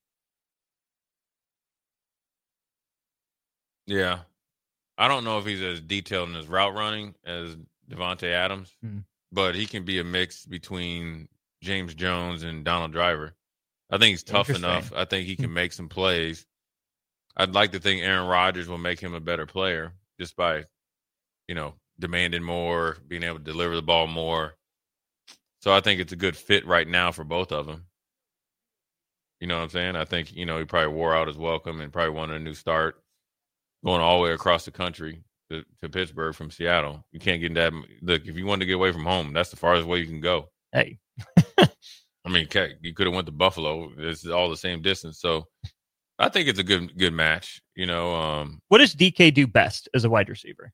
Yeah. I don't know if he's as detailed in his route running as Devontae Adams, Hmm. but he can be a mix between James Jones and Donald Driver. I think he's tough Interesting. enough. I think he can make some plays. I'd like to think Aaron Rodgers will make him a better player just by, you know, demanding more, being able to deliver the ball more. So I think it's a good fit right now for both of them. You know what I'm saying? I think, you know, he probably wore out his welcome and probably wanted a new start. Going all the way across the country to, to Pittsburgh from Seattle. You can't get that. Look, if you want to get away from home, that's the farthest way you can go. Hey, I mean, okay, you could have went to Buffalo. It's all the same distance. So I think it's a good good match. You know, um, what does D K do best as a wide receiver?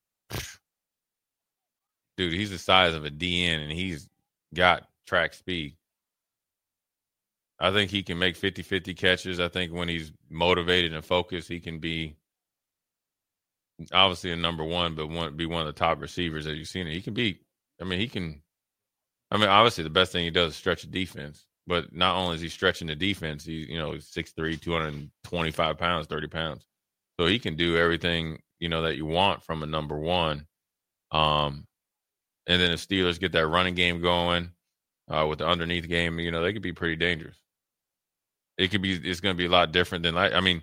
dude, he's the size of a D N and he's got track speed. I think he can make fifty-fifty catches. I think when he's motivated and focused, he can be obviously a number one, but one, be one of the top receivers that you've seen. He can be, I mean, he can, I mean, obviously the best thing he does is stretch the defense, but not only is he stretching the defense, he's, you know, six three, two hundred twenty-five pounds, thirty pounds. So he can do everything, you know, that you want from a number one. Um, and then the Steelers get that running game going uh, with the underneath game, you know, they could be pretty dangerous. It could be, it's going to be a lot different than, I, I mean,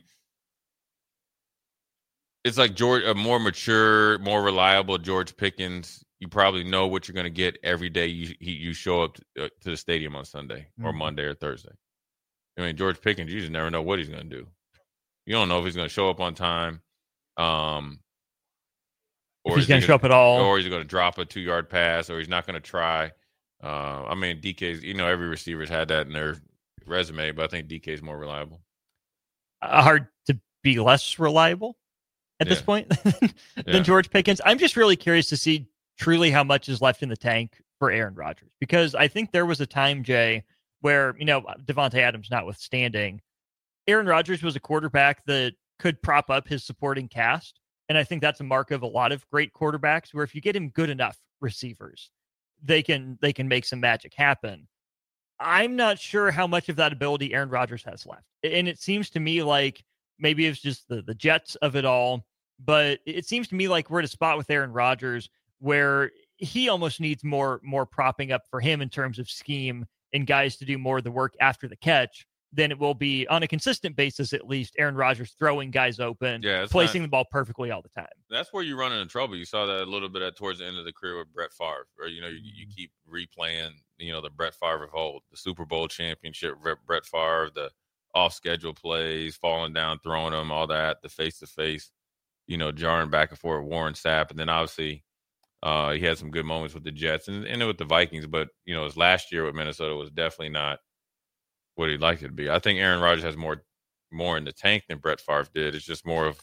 it's like George, a more mature, more reliable George Pickens. You probably know what you're going to get every day you he, you show up to, uh, to the stadium on Sunday or Mhm. Monday or Thursday. I mean, George Pickens, you just never know what he's going to do. You don't know if he's going to show up on time, um, If or he's is he going to show up at all. or he's going to drop a two-yard pass, or he's not going to try. Uh, I mean, D K's, you know, every receiver's had that in their resume, but I think D K's more reliable. Uh, hard to be less reliable at this Yeah. point than Yeah. George Pickens. I'm just really curious to see truly how much is left in the tank for Aaron Rodgers, because I think there was a time, Jay, where, you know, Devontae Adams notwithstanding, Aaron Rodgers was a quarterback that could prop up his supporting cast. And I think that's a mark of a lot of great quarterbacks, where if you get him good enough receivers, they can they can make some magic happen. I'm not sure how much of that ability Aaron Rodgers has left. And it seems to me like maybe it's just the, the Jets of it all, but it seems to me like we're at a spot with Aaron Rodgers where he almost needs more more propping up for him in terms of scheme and guys to do more of the work after the catch than it will be on a consistent basis, at least, Aaron Rodgers throwing guys open, yeah, placing not, the ball perfectly all the time. That's where you run into trouble. You saw that a little bit at towards the end of the career with Brett Favre, where, you know, you, you keep replaying, you know, the Brett Favre of old, the Super Bowl championship, Brett Favre, the off-schedule plays, falling down, throwing them, all that, the face-to-face, you know, jarring back and forth, Warren Sapp. And then obviously uh, he had some good moments with the Jets and, and with the Vikings. But, you know, his last year with Minnesota was definitely not what he'd like it to be. I think Aaron Rodgers has more more in the tank than Brett Favre did. It's just more of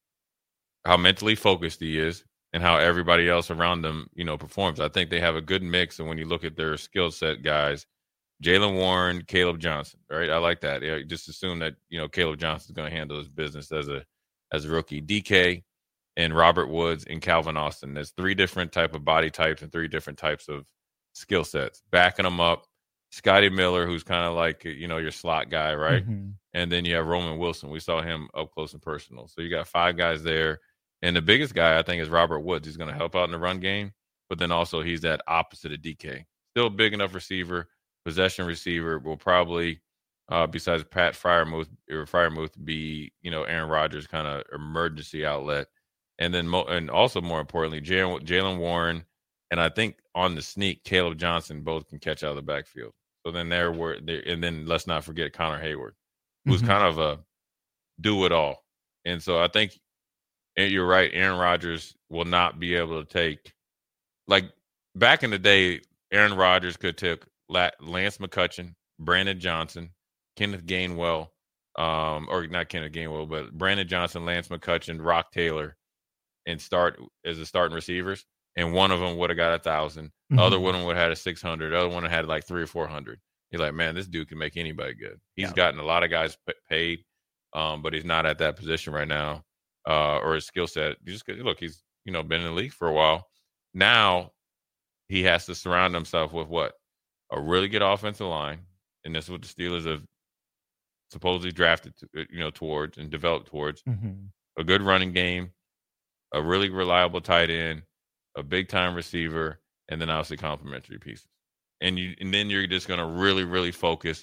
how mentally focused he is and how everybody else around them, you know, performs. I think they have a good mix. And when you look at their skill set guys, Jaylen Warren, Caleb Johnson, right? I like that. Yeah, just assume that, you know, Caleb Johnson is going to handle his business as a as a rookie. D K and Robert Woods and Calvin Austin. There's three different type of body types and three different types of skill sets. Backing them up, Scotty Miller, who's kind of like, you know, your slot guy, right? Mm-hmm. And then you have Roman Wilson. We saw him up close and personal. So you got five guys there. And the biggest guy, I think, is Robert Woods. He's going to help out in the run game, but then also he's that opposite of D K. Still a big enough receiver, possession receiver, will probably, uh, besides Pat Freiermuth, or Freiermuth, be, you know, Aaron Rodgers' kind of emergency outlet. And then, mo- and also more importantly, Jaylen, Jaylen Warren, and I think on the sneak, Caleb Johnson both can catch out of the backfield. So then there were, there, and then let's not forget Connor Hayward, who's mm-hmm. kind of a do it all. And so I think, and you're right, Aaron Rodgers will not be able to take, like back in the day, Aaron Rodgers could take Lance McCutcheon, Brandon Johnson, Kenneth Gainwell, um, or not Kenneth Gainwell, but Brandon Johnson, Lance McCutcheon, Rock Taylor, and start as the starting receivers. And one of them would have got a thousand. Mm-hmm. Other one would have had a six hundred. Other one had like three or four hundred. You're like, man, this dude can make anybody good. He's yeah. gotten a lot of guys paid, um, but he's not at that position right now, uh, or his skill set. You just look, he's you know been in the league for a while. Now he has to surround himself with what? A really good offensive line, and this is what the Steelers have supposedly drafted, to, you know, towards and developed towards. Mm-hmm. A good running game, a really reliable tight end, a big-time receiver, and then obviously complementary pieces. And you, and then you're just going to really, really focus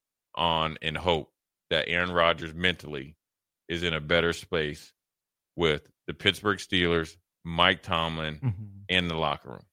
on and hope that Aaron Rodgers mentally is in a better space with the Pittsburgh Steelers, Mike Tomlin, mm-hmm. and the locker room.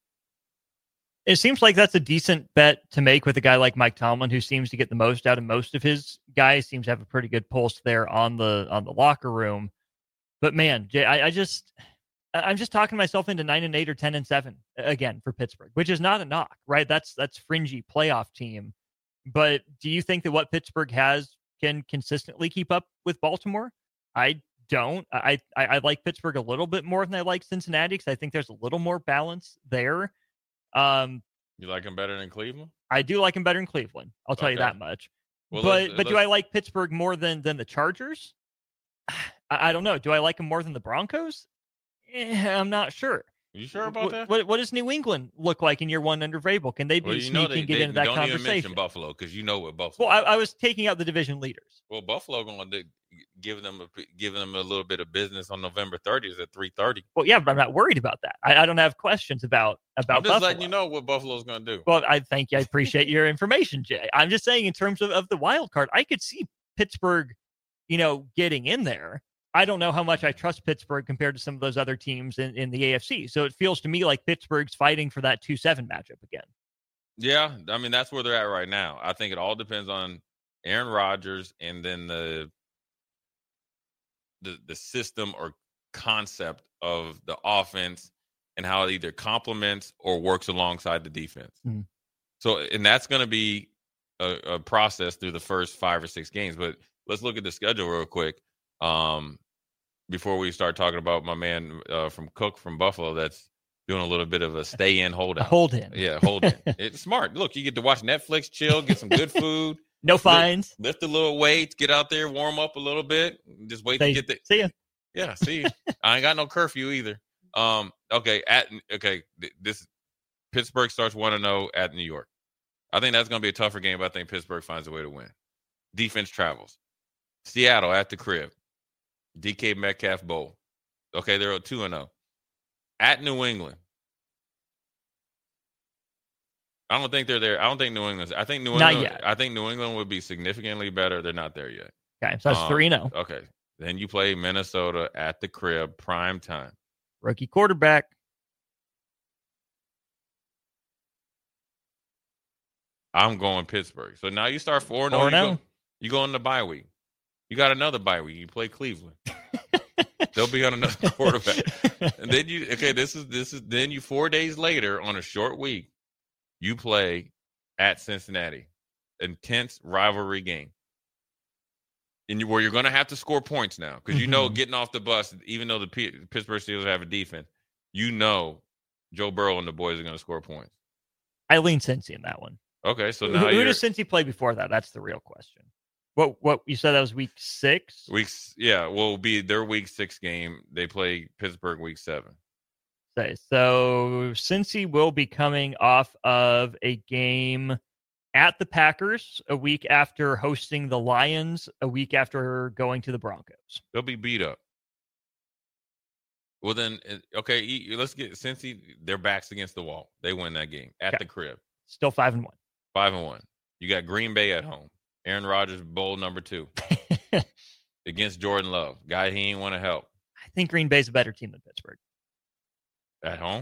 It seems like that's a decent bet to make with a guy like Mike Tomlin, who seems to get the most out of most of his guys, seems to have a pretty good pulse there on the on the locker room. But man, Jay, I, I just... I'm just talking myself into nine and eight or ten and seven again for Pittsburgh, which is not a knock, right? That's that's fringy playoff team. But do you think that what Pittsburgh has can consistently keep up with Baltimore? I don't. I I, I like Pittsburgh a little bit more than I like Cincinnati because I think there's a little more balance there. Um, you like them better than Cleveland? I do like them better than Cleveland. I'll tell okay. you that much. Well, but let's, but let's... do I like Pittsburgh more than than the Chargers? I, I don't know. Do I like them more than the Broncos? Eh, I'm not sure. You sure about what, that? What, what does New England look like in year one under Vrabel? Can they be well, sneaky they, and get they, into that don't conversation? Don't even mention Buffalo because you know what Buffalo. Well, I, I was taking out the division leaders. Well, Buffalo going to give them a giving them a little bit of business on November thirtieth at three thirty. Well, yeah, but I'm not worried about that. I, I don't have questions about about. I'm just Buffalo. letting you know what Buffalo's going to do. Well, I thank you. I appreciate your information, Jay. I'm just saying in terms of, of the wild card, I could see Pittsburgh, you know, getting in there. I don't know how much I trust Pittsburgh compared to some of those other teams in, in the A F C. So it feels to me like Pittsburgh's fighting for that two seven matchup again. Yeah, I mean, that's where they're at right now. I think it all depends on Aaron Rodgers and then the the, the system or concept of the offense and how it either complements or works alongside the defense. Mm-hmm. So, and that's going to be a, a process through the first five or six games. But let's look at the schedule real quick. Um, before we start talking about my man uh, from Cook from Buffalo, that's doing a little bit of a stay in, hold out. Hold in. Yeah, hold in. It's smart. Look, you get to watch Netflix, chill, get some good food. No fines. Lift, lift a little weights, get out there, warm up a little bit. Just wait Say, to get the. See ya. Yeah, see you. I ain't got no curfew either. Um, okay, at okay, this Pittsburgh starts one and zero at New York. I think that's going to be a tougher game, but I think Pittsburgh finds a way to win. Defense travels. Seattle at the crib. D K Metcalf Bowl. Okay, they're two and zero. At New England. I don't think they're there. I don't think New England's. I think New Not England. yet. I think New England would be significantly better. They're not there yet. Okay, so that's Um, three and oh. Okay, then you play Minnesota at the crib, prime time. Rookie quarterback. I'm going Pittsburgh. So now you start four and oh. four You and oh. go, you go in the bye week. You got another bye week. You play Cleveland. They'll be on another quarterback. And then you okay, this is this is then you four days later on a short week, you play at Cincinnati. Intense rivalry game. And you, where you're going to have to score points now because you know Mm-hmm. getting off the bus, even though the P- Pittsburgh Steelers have a defense, you know Joe Burrow and the boys are going to score points. I lean Cincy in that one. Okay, so Who, now who you're does Cincy play before that? That's the real question. What what you said that was week six? weeks. Yeah, will be their week six game. They play Pittsburgh week seven. Say so. Cincy will be coming off of a game at the Packers a week after hosting the Lions, a week after going to the Broncos. They'll be beat up. Well, then, okay, you- let's get Cincy. Their backs against the wall. They win that game at Okay. the crib. Still five and one. Five and one. You got Green Bay at home. Aaron Rodgers, bowl number two against Jordan Love, guy he ain't want to help I think Green Bay's a better team than Pittsburgh. at home.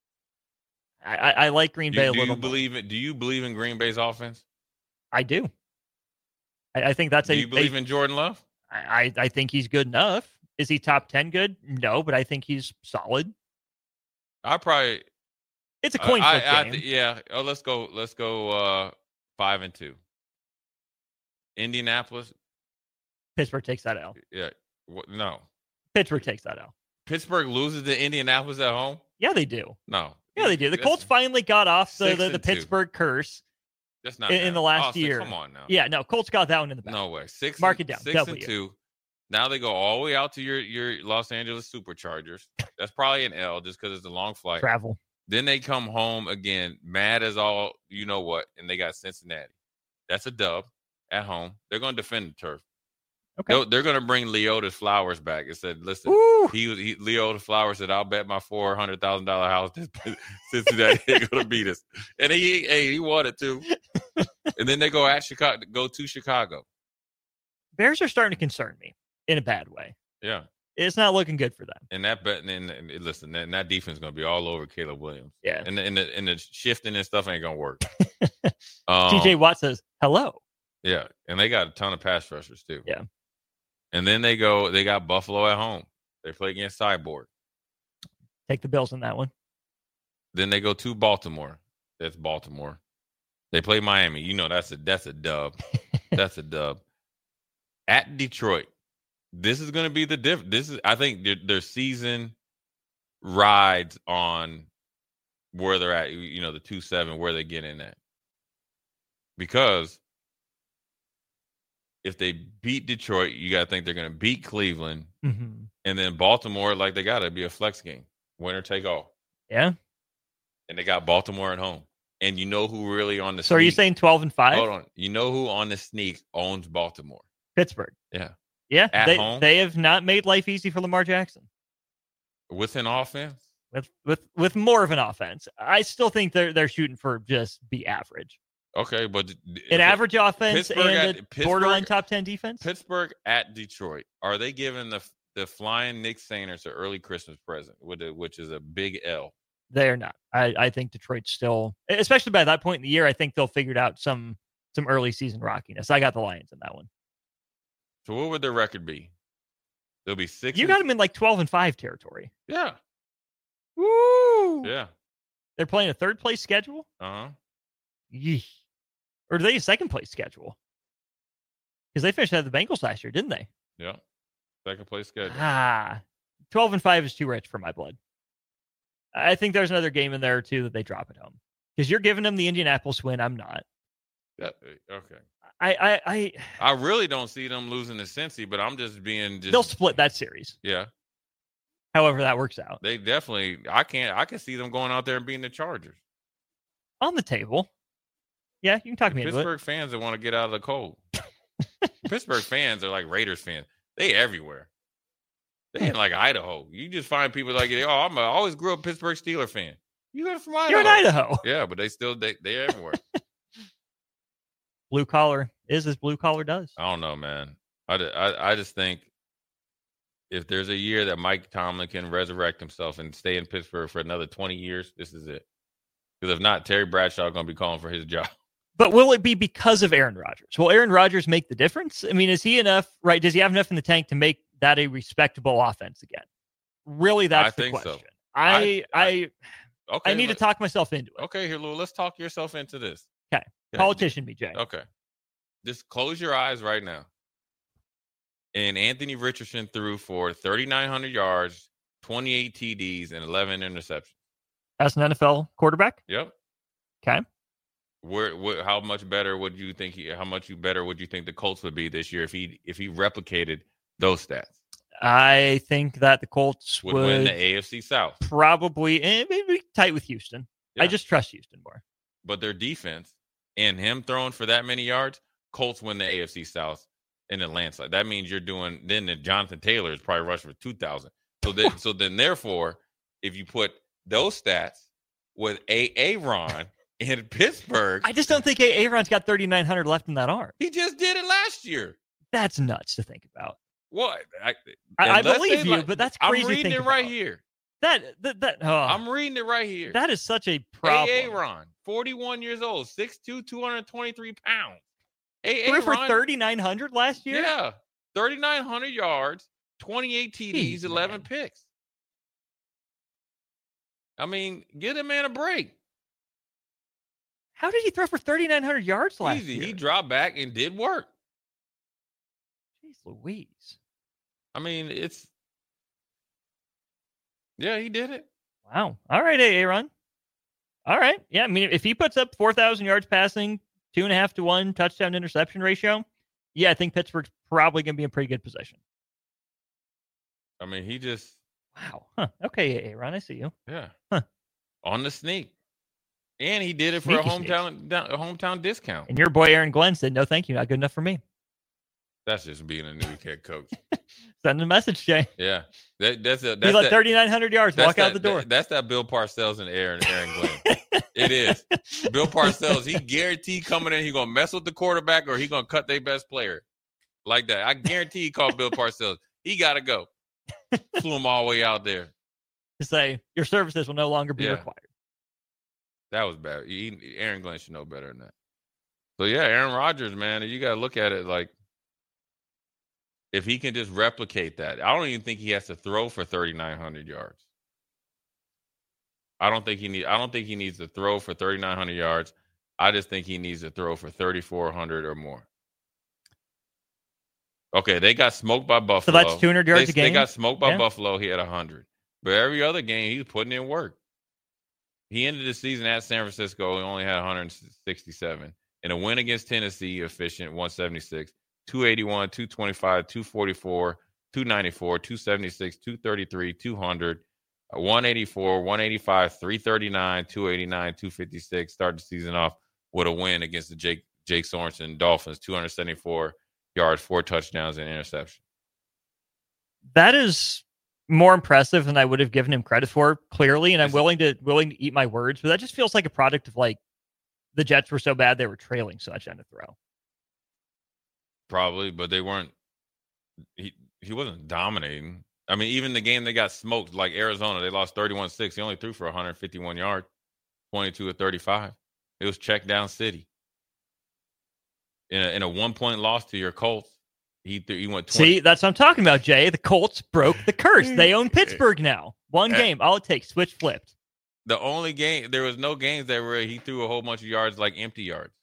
I, I, I like Green Do, Bay a do little you more. believe it? Do you believe in Green Bay's offense? I do. I, I think that's Do a. you believe a in Jordan Love? I, I think he's good enough. Is he top ten good? No, but I think he's solid. I probably. It's a coin I, flip I, I game. th- yeah. Oh, let's go. Let's go. Uh, five and two. Indianapolis. Pittsburgh takes that L. Yeah. What, no. Pittsburgh takes that L. Pittsburgh loses to Indianapolis at home. Yeah, they do. No. Yeah, they do. The That's- Colts finally got off the, Six the, the and two. Pittsburgh curse That's not in, in the happening. last Austin, year. Come on now. Yeah, no, Colts got that one in the back. No way. Six. Mark and, it down. Six W. and two. Now they go all the way out to your your Los Angeles Superchargers. That's probably an L just because it's a long flight. Travel. Then they come home again, mad as all you know what, and they got Cincinnati. That's a dub at home. They're going to defend the turf. Okay. They're, they're going to bring Leotis Flowers back. It said, listen, Woo! he was he, Leotis Flowers said, I'll bet my four hundred thousand dollar house that Cincinnati ain't going to beat us, and he hey, he wanted to. And then they go at Chicago, go to Chicago. Bears are starting to concern me in a bad way. Yeah. It's not looking good for them. And that bet, and, and, and listen, and that defense is going to be all over Caleb Williams. Yeah. And the, and the, and the shifting and stuff ain't going to work. um, T J Watt says, hello. Yeah. And they got a ton of pass rushers, too. Yeah. And then they go, they got Buffalo at home. They play against Cyborg. Take the Bills in that one. Then they go to Baltimore. That's Baltimore. They play Miami. You know, that's a that's a dub. That's a dub. At Detroit. This is going to be the diff. This is, I think, their, their season rides on where they're at. You know, the two seven, where they get in at. Because if they beat Detroit, you got to think they're going to beat Cleveland, Mm-hmm. and then Baltimore, like they got to be a flex game, winner take all. Yeah. And they got Baltimore at home. And you know who really on the So are you sneak- saying twelve and five? Hold on. You know who on the sneak owns Baltimore? Pittsburgh. Yeah. Yeah. At they, home? they have not made life easy for Lamar Jackson. With an offense? With with with more of an offense. I still think they're they're shooting for just be average. Okay, but An average offense Pittsburgh and at- a Pittsburgh- borderline top ten defense? Pittsburgh at Detroit. Are they giving the the flying Nick Sanders an early Christmas present, with a, which is a big L? They're not. I, I think Detroit's still, especially by that point in the year, I think they'll figured out some some early season rockiness. I got the Lions in that one. So what would their record be? They'll be six. You and- got them in like twelve and five territory. Yeah. Woo! Yeah. They're playing a third place schedule? Uh huh. Yeesh. Or do they a second place schedule? Because they finished out of the Bengals last year, didn't they? Yeah. Second place schedule. Ah, twelve and five is too rich for my blood. I think there's another game in there too that they drop at home. Because you're giving them the Indianapolis win. I'm not. Yeah, okay. I, I, I, I really don't see them losing to Cincy, but I'm just being just. they'll split that series. Yeah. However that works out. They definitely. I can't. I can see them going out there and beating the Chargers. On the table. Yeah, you can talk me into it. Pittsburgh fans that want to get out of the cold. Pittsburgh fans are like Raiders fans. They everywhere. They in like Idaho. You just find people like, oh, I'm a, I always grew up Pittsburgh Steeler fan. You're from Idaho. You're in Idaho. Yeah, but they still they they're everywhere. Blue collar is as blue collar does. I don't know, man. I, I, I just think if there's a year that Mike Tomlin can resurrect himself and stay in Pittsburgh for another twenty years, this is it. Because if not, Terry Bradshaw is going to be calling for his job. But will it be because of Aaron Rodgers? Will Aaron Rodgers make the difference? I mean, is he enough, right? Does he have enough in the tank to make that a respectable offense again? Really, that's I the think question. so. I, I, I, okay, I need let, to talk myself into it. Okay, here, Lou, let's talk yourself into this. Okay. Politician me, Jay. Okay. Just close your eyes right now. And Anthony Richardson threw for thirty-nine hundred yards, twenty-eight T Ds, and eleven interceptions. As an N F L quarterback? Yep. Okay. Where, where, how much better would you think? He, how much you better would you think the Colts would be this year if he if he replicated those stats? I think that the Colts would, would win the A F C South. Probably, eh, maybe tight with Houston. Yeah. I just trust Houston more. But their defense and him throwing for that many yards, Colts win the A F C South in a landslide. That means you're doing then the Jonathan Taylor is probably rushing for two thousand. So then, so then, therefore, if you put those stats with A. Aaron in Pittsburgh, I just don't think A. Aaron's got thirty-nine hundred left in that arm. He just did it last year. That's nuts to think about. What? I, I, I believe you, like, but that's crazy. I'm reading to think it right about. here. That that, that oh, I'm reading it right here. That is such a problem. A. Aaron, forty-one years old, six two, two hundred twenty-three pounds. A. Threw for Aaron, thirty-nine hundred last year? Yeah. thirty-nine hundred yards, twenty-eight T Ds, Jeez, eleven man. Picks. I mean, give the man a break. How did he throw for thirty-nine hundred yards last Easy. year? He dropped back and did work. Jeez Louise. I mean, it's yeah, he did it. Wow. All right, Aaron. All right. Yeah, I mean, if he puts up four thousand yards passing, two and a half to one touchdown interception ratio, yeah, I think Pittsburgh's probably going to be in pretty good position. I mean, he just wow. Huh. Okay, Aaron, I see you. Yeah. Huh. On the sneak, and he did it for Sneaky a hometown down, a hometown discount. And your boy Aaron Glenn said, "No, thank you, not good enough for me." That's just being a new head coach. Send a message, Jay. Yeah, that, that's a, that's he let thirty-nine hundred yards walk that, out the door. That, that's that Bill Parcells and Aaron Aaron Glenn. It is. Bill Parcells, he guaranteed coming in, he going to mess with the quarterback or he going to cut their best player. Like that. I guarantee he called Bill Parcells. He got to go. Flew him all the way out there. To say, your services will no longer be yeah. required. That was bad. He, Aaron Glenn should know better than that. So, yeah, Aaron Rodgers, man, you got to look at it like if he can just replicate that. I don't even think he has to throw for thirty-nine hundred yards. I don't think he need. I don't think he needs to throw for thirty-nine hundred yards. I just think he needs to throw for thirty-four hundred or more. Okay, they got smoked by Buffalo. So that's two hundred yards they, a game. They got smoked by yeah. Buffalo. He had one hundred. But every other game, he was putting in work. He ended the season at San Francisco. He only had one hundred sixty-seven. In a win against Tennessee, efficient, one seventy-six, two eighty-one, two twenty-five, two forty-four, two ninety-four, two seventy-six, two thirty-three, two hundred. one eighty-four, one eighty-five, three thirty-nine, two eighty-nine, two fifty-six. Started the season off with a win against the Jake Jake Sorensen Dolphins, two hundred seventy-four yards, four touchdowns, and interception. That is more impressive than I would have given him credit for, clearly, and I'm willing to willing to eat my words, but that just feels like a product of like the Jets were so bad they were trailing so much on the throw. Probably, but they weren't. He he wasn't dominating. I mean, even the game they got smoked, like Arizona, they lost thirty-one six. He only threw for one hundred fifty-one yards, twenty-two of thirty-five. It was check down city. In a, in a one-point loss to your Colts, he th- he went twenty. See, that's what I'm talking about, Jay. The Colts broke the curse. They own Pittsburgh now. One game. All it takes. Switch flipped. The only game, there was no games that where he threw a whole bunch of yards, like empty yards.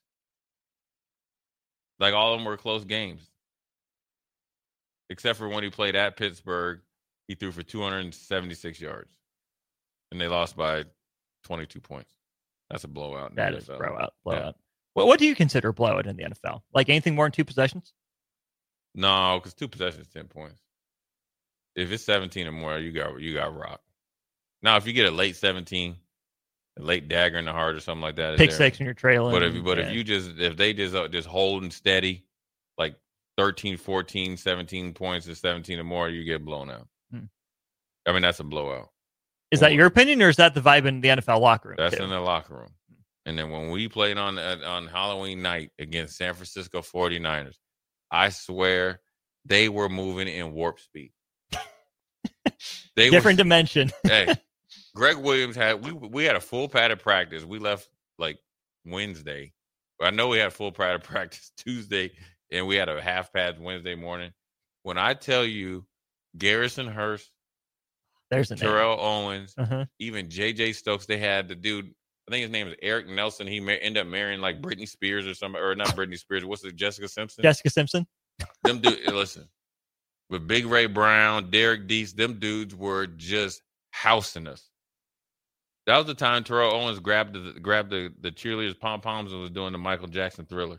Like all of them were close games. Except for when he played at Pittsburgh, he threw for two hundred seventy-six yards. And they lost by twenty-two points. That's a blowout. In that the is N F L. blowout. Blowout. Yeah. Well, what do you consider a blowout in the N F L? Like anything more than two possessions? No, because two possessions, ten points. If it's seventeen or more, you got you got rock. Now, if you get a late seventeen, a late dagger in the heart or something like that, pick six and you're trailing. But if but yeah. if you just if they just uh, just holding steady, like thirteen, fourteen, seventeen points or seventeen or more, you get blown out. Hmm. I mean, that's a blowout. Is that your opinion, or is that the vibe in the N F L locker room? That's too? in the locker room. And then when we played on on Halloween night against San Francisco forty-niners, I swear they were moving in warp speed. They Different were, dimension. Hey, Greg Williams had we we had a full padded practice. We left like Wednesday. I know we had full padded practice Tuesday, and we had a half pad Wednesday morning. When I tell you, Garrison Hurst, There's a Terrell name. Owens, uh-huh. even J J Stokes, they had the dude. I think his name is Eric Nelson. He may end up marrying like Britney Spears or something, or not Britney Spears. What's it? Jessica Simpson. Jessica Simpson. Them dude, listen, with Big Ray Brown, Derek Deese, them dudes were just housing us. That was the time Terrell Owens grabbed the grabbed the, the cheerleaders' pom poms and was doing the Michael Jackson Thriller,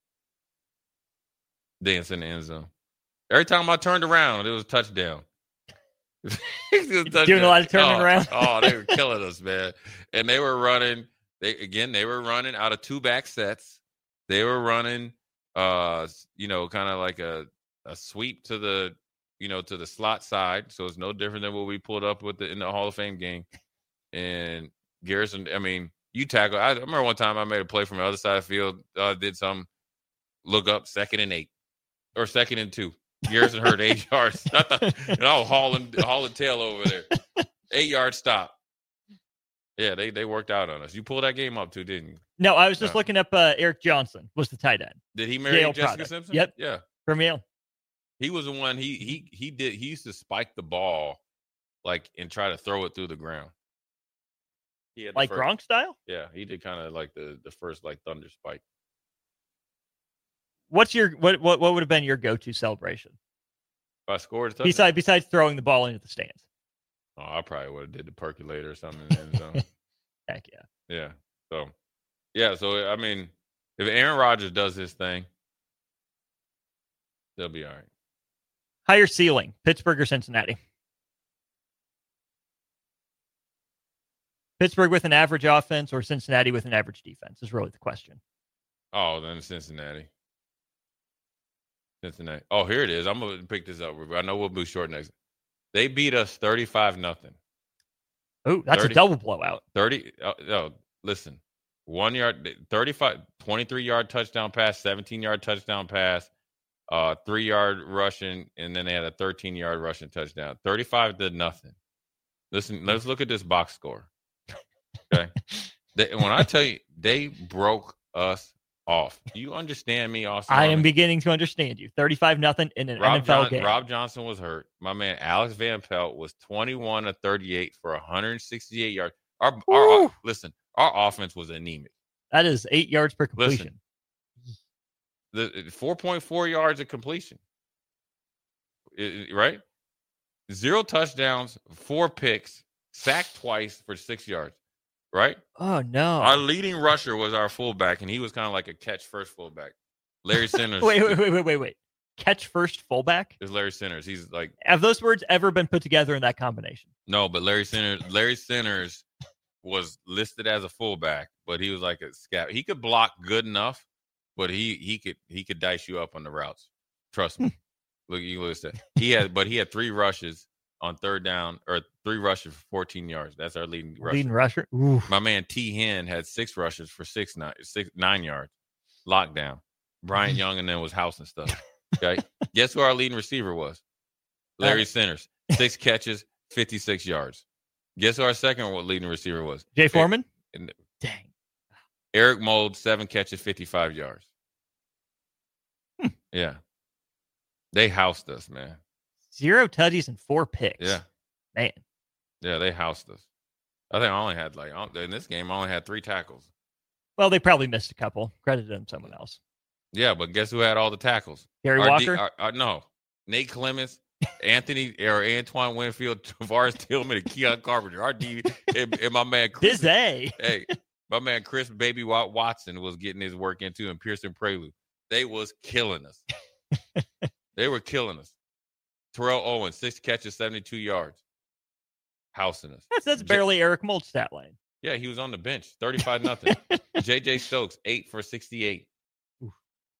dance in the end zone. Every time I turned around, it was a touchdown. was a touchdown. Doing a lot of turning oh, around. oh, they were killing us, man. And they were running. They again, they were running out of two back sets. They were running, uh, you know, kind of like a a sweep to the, you know, to the slot side. So it's no different than what we pulled up with the, in the Hall of Fame game. And Garrison, I mean, you tackle. I remember one time I made a play from the other side of the field. Uh, did some look up second and eight or second and two. Garrison heard eight yards. I thought, and I was hauling hauling tail over there. Eight yard stop. Yeah, they they worked out on us. You pulled that game up too, didn't you? No, I was just No. looking up. Uh, Eric Johnson was the tight end. Did he marry Yale Jessica product. Simpson? Yep. Yeah. From Yale. He was the one. He he he did. He used to spike the ball, like, and try to throw it through the ground. He had the Like first, Gronk style? Yeah, he did kind of like the the first like thunder spike. What's your what what what would have been your go-to celebration? If I scored a touchdown, Besides besides throwing the ball into the stands. oh, I probably would have did the percolator or something in the end zone. Heck yeah. Yeah. So, yeah. So I mean, if Aaron Rodgers does his thing, they'll be all right. Higher ceiling, Pittsburgh or Cincinnati? Pittsburgh with an average offense or Cincinnati with an average defense is really the question. Oh, then Cincinnati. Cincinnati. Oh, here it is. I'm gonna pick this up. I know we'll be short next. They beat us thirty-five nothing. Oh, that's thirty a double blowout. thirty. Oh, no, listen. One yard, thirty-five, twenty-three yard touchdown pass, seventeen yard touchdown pass, uh, three yard rushing, and then they had a thirteen yard rushing touchdown. thirty-five did nothing. Listen, let's look at this box score. Okay. They, when I tell you, they broke us off. Do you understand me, Austin? I am beginning to understand you. thirty-five nothing in an Rob N F L John, game. Rob Johnson was hurt. My man Alex Van Pelt was twenty-one of thirty-eight for one hundred sixty-eight yards. Our, our listen, our offense was anemic. That is eight yards per completion. Listen, the four point four yards of completion. It- it- right? Zero touchdowns, four picks, sacked twice for six yards. Right? Oh no. Our leading rusher was our fullback, and he was kind of like a catch first fullback. Larry Centers. wait, wait, wait, wait, wait, wait. Catch first fullback? is Larry Centers. He's like Have those words ever been put together in that combination? no, but Larry Centers. Larry Centers was listed as a fullback, but he was like a scout. He could block good enough, but he he could he could dice you up on the routes. Trust me. Look, you listen. He had, but he had three rushes on third down, or three rushes for fourteen yards. That's our leading rusher. Leading rusher? Ooh. My man T. Hen had six rushes for six nine six nine yards. Lockdown. Brian Young and then was housing stuff. Okay. Guess who our leading receiver was? Larry Centers. Six catches, fifty-six yards. Guess who our second leading receiver was? Jay Foreman? And Dang. Eric Mold, seven catches, fifty-five yards. Hmm. Yeah. They housed us, man. Zero tutties and four picks. Yeah. Man. Yeah, they housed us. I think I only had like in this game I only had three tackles. Well, they probably missed a couple. Credited them someone else. Yeah, but guess who had all the tackles? Gary Our Walker? D, our, our, no, Nate Clements, Anthony or Antoine Winfield, Tavares Tillman, and Keon Carpenter. Our D and, and my man Chris. Bizay. Hey, my man Chris Baby Wat- Watson was getting his work into, and Pearson Prelude. They was killing us. They were killing us. Terrell Owens, six catches, seventy-two yards. Housing us. That's, that's J- barely Eric Mold's stat line. Yeah, he was on the bench. thirty-five nothing. J J Stokes, eight for sixty-eight. Oof.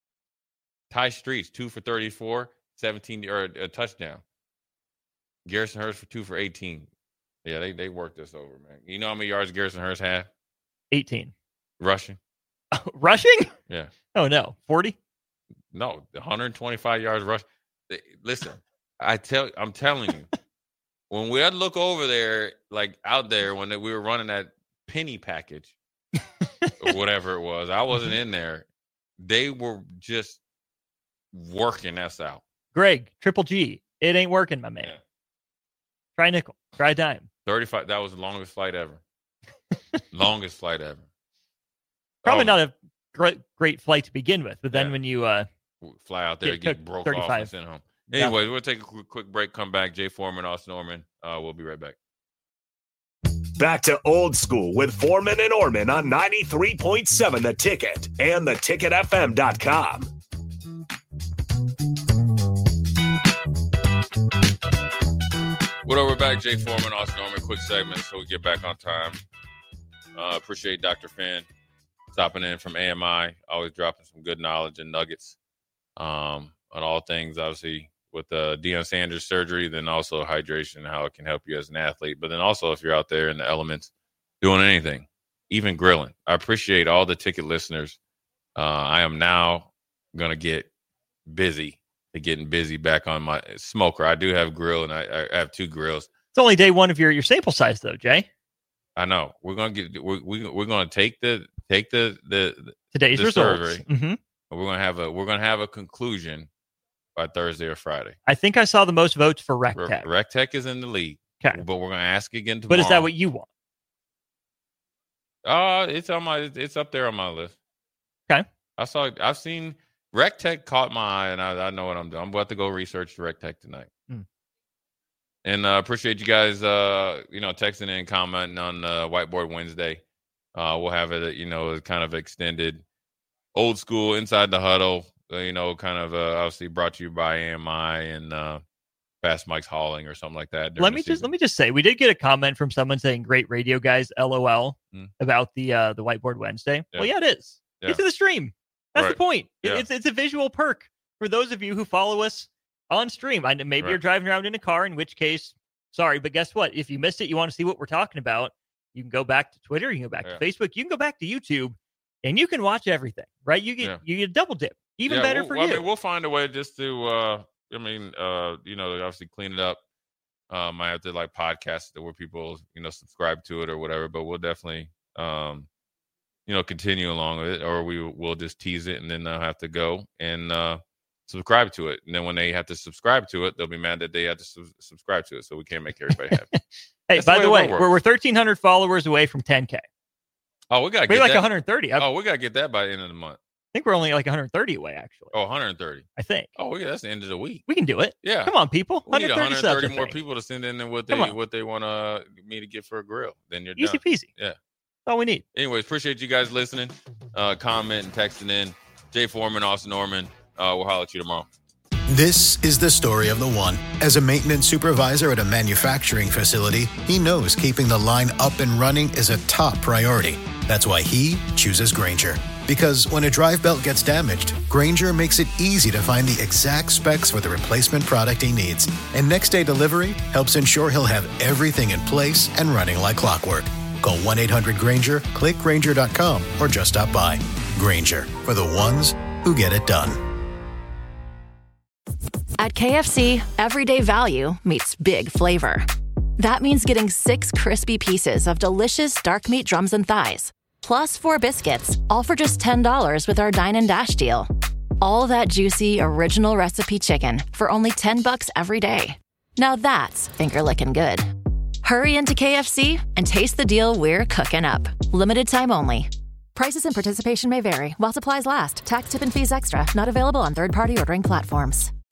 Ty Streets, two for thirty-four, seventeen or a touchdown. Garrison Hurst for two for eighteen. Yeah, they they worked us over, man. You know how many yards Garrison Hurst had? eighteen. Rushing? Rushing? Yeah. Oh, no. forty? No, one hundred twenty-five yards rush. Listen, I tell, I'm telling you, when we had to look over there, like out there, when we were running that penny package or whatever it was, I wasn't in there. They were just working us out. Greg, Triple G, it ain't working, my man. Yeah. Try nickel, try dime. thirty-five. That was the longest flight ever. Longest flight ever. Probably oh, not a great great flight to begin with, but then yeah. when you uh, fly out there, get, get broke off and sent home. Anyway, we'll take a quick, quick break, come back. Jay Foreman, Austin Orman. Uh, we'll be right back. Back to Old School with Foreman and Orman on ninety-three point seven The Ticket and the ticket f m dot com. What up, we're back. Jay Foreman, Austin Orman. Quick segment so we get back on time. Uh, appreciate Doctor Finn stopping in from A M I, always dropping some good knowledge and nuggets um, on all things, obviously, with the Deion Sanders surgery, then also hydration and how it can help you as an athlete. But then also if you're out there in the elements doing anything, even grilling. I appreciate all the ticket listeners. Uh, I am now going to get busy, getting busy back on my smoker. I do have grill, and I, I have two grills. It's only day one of your, your sample size, though, Jay. I know. We're gonna get. We're we, we're gonna take the take the the today's the results. Survey. Mm-hmm. We're gonna have a we're gonna have a conclusion by Thursday or Friday. I think I saw the most votes for RecTech. Re- RecTech is in the league. Okay, but we're gonna ask again tomorrow. But is that what you want? Uh it's on my. It's up there on my list. Okay. I saw. I've seen RecTech caught my eye, and I, I know what I'm doing. I'm about to go research the RecTech tonight. Mm. And uh, appreciate you guys, uh, you know, texting in, commenting on uh, Whiteboard Wednesday. Uh, we'll have it, you know, kind of extended, old school, inside the huddle. Uh, you know, kind of uh, obviously brought to you by A M I and uh, Fast Mike's Hauling or something like that. Let me just season. let me just say, we did get a comment from someone saying, "Great radio, guys." L O L mm. about the uh, the Whiteboard Wednesday. Yeah. Well, yeah, it is. Yeah. Get to the stream. That's right. the point. Yeah. It's it's a visual perk for those of you who follow us on stream. I maybe right. you're driving around in a car, in which case, sorry, but guess what? If you missed it, you want to see what we're talking about, you can go back to Twitter, you can go back yeah. to Facebook, you can go back to YouTube, and you can watch everything, right? You get yeah. you get a double dip, even yeah, better we'll, for well, you. I mean, we'll find a way just to, uh, I mean, uh, you know, obviously clean it up. Um, I have to like podcast it where people, you know, subscribe to it or whatever, but we'll definitely, um, you know, continue along with it, or we will just tease it and then they'll have to go and uh, subscribe to it. And then when they have to subscribe to it, they'll be mad that they have to su- subscribe to it. So we can't make everybody happy. Hey, That's by the way, the way we're, we're thirteen hundred followers away from ten K. Oh, we got to get like that. one hundred thirty. I've, oh, we got to get that by the end of the month. I think we're only like one hundred thirty away, actually. Oh, one hundred thirty. I think. Oh, yeah, that's the end of the week. We can do it. Yeah. Come on, people. We need one hundred thirty more thing. people to send in than what they what they want uh, me to get for a grill. Then you're Easy done. peasy. Yeah. That's all we need. Anyways, appreciate you guys listening, uh, commenting, texting in. Jay Foreman, Austin Orman. Uh, we'll holler at you tomorrow. This is the story of the one. As a maintenance supervisor at a manufacturing facility, he knows keeping the line up and running is a top priority. That's why he chooses Grainger. Because when a drive belt gets damaged, Grainger makes it easy to find the exact specs for the replacement product he needs. And next day delivery helps ensure he'll have everything in place and running like clockwork. Call one eight hundred Grainger, click Grainger dot com, or just stop by. Grainger, for the ones who get it done. At K F C, everyday value meets big flavor. That means getting six crispy pieces of delicious dark meat drums and thighs, plus four biscuits, all for just ten dollars with our Dine and Dash deal. All that juicy, original recipe chicken for only ten bucks every day. Now that's finger-licking good. Hurry into K F C and taste the deal we're cooking up. Limited time only. Prices and participation may vary while supplies last. Tax, tip, and fees extra. Not available on third-party ordering platforms.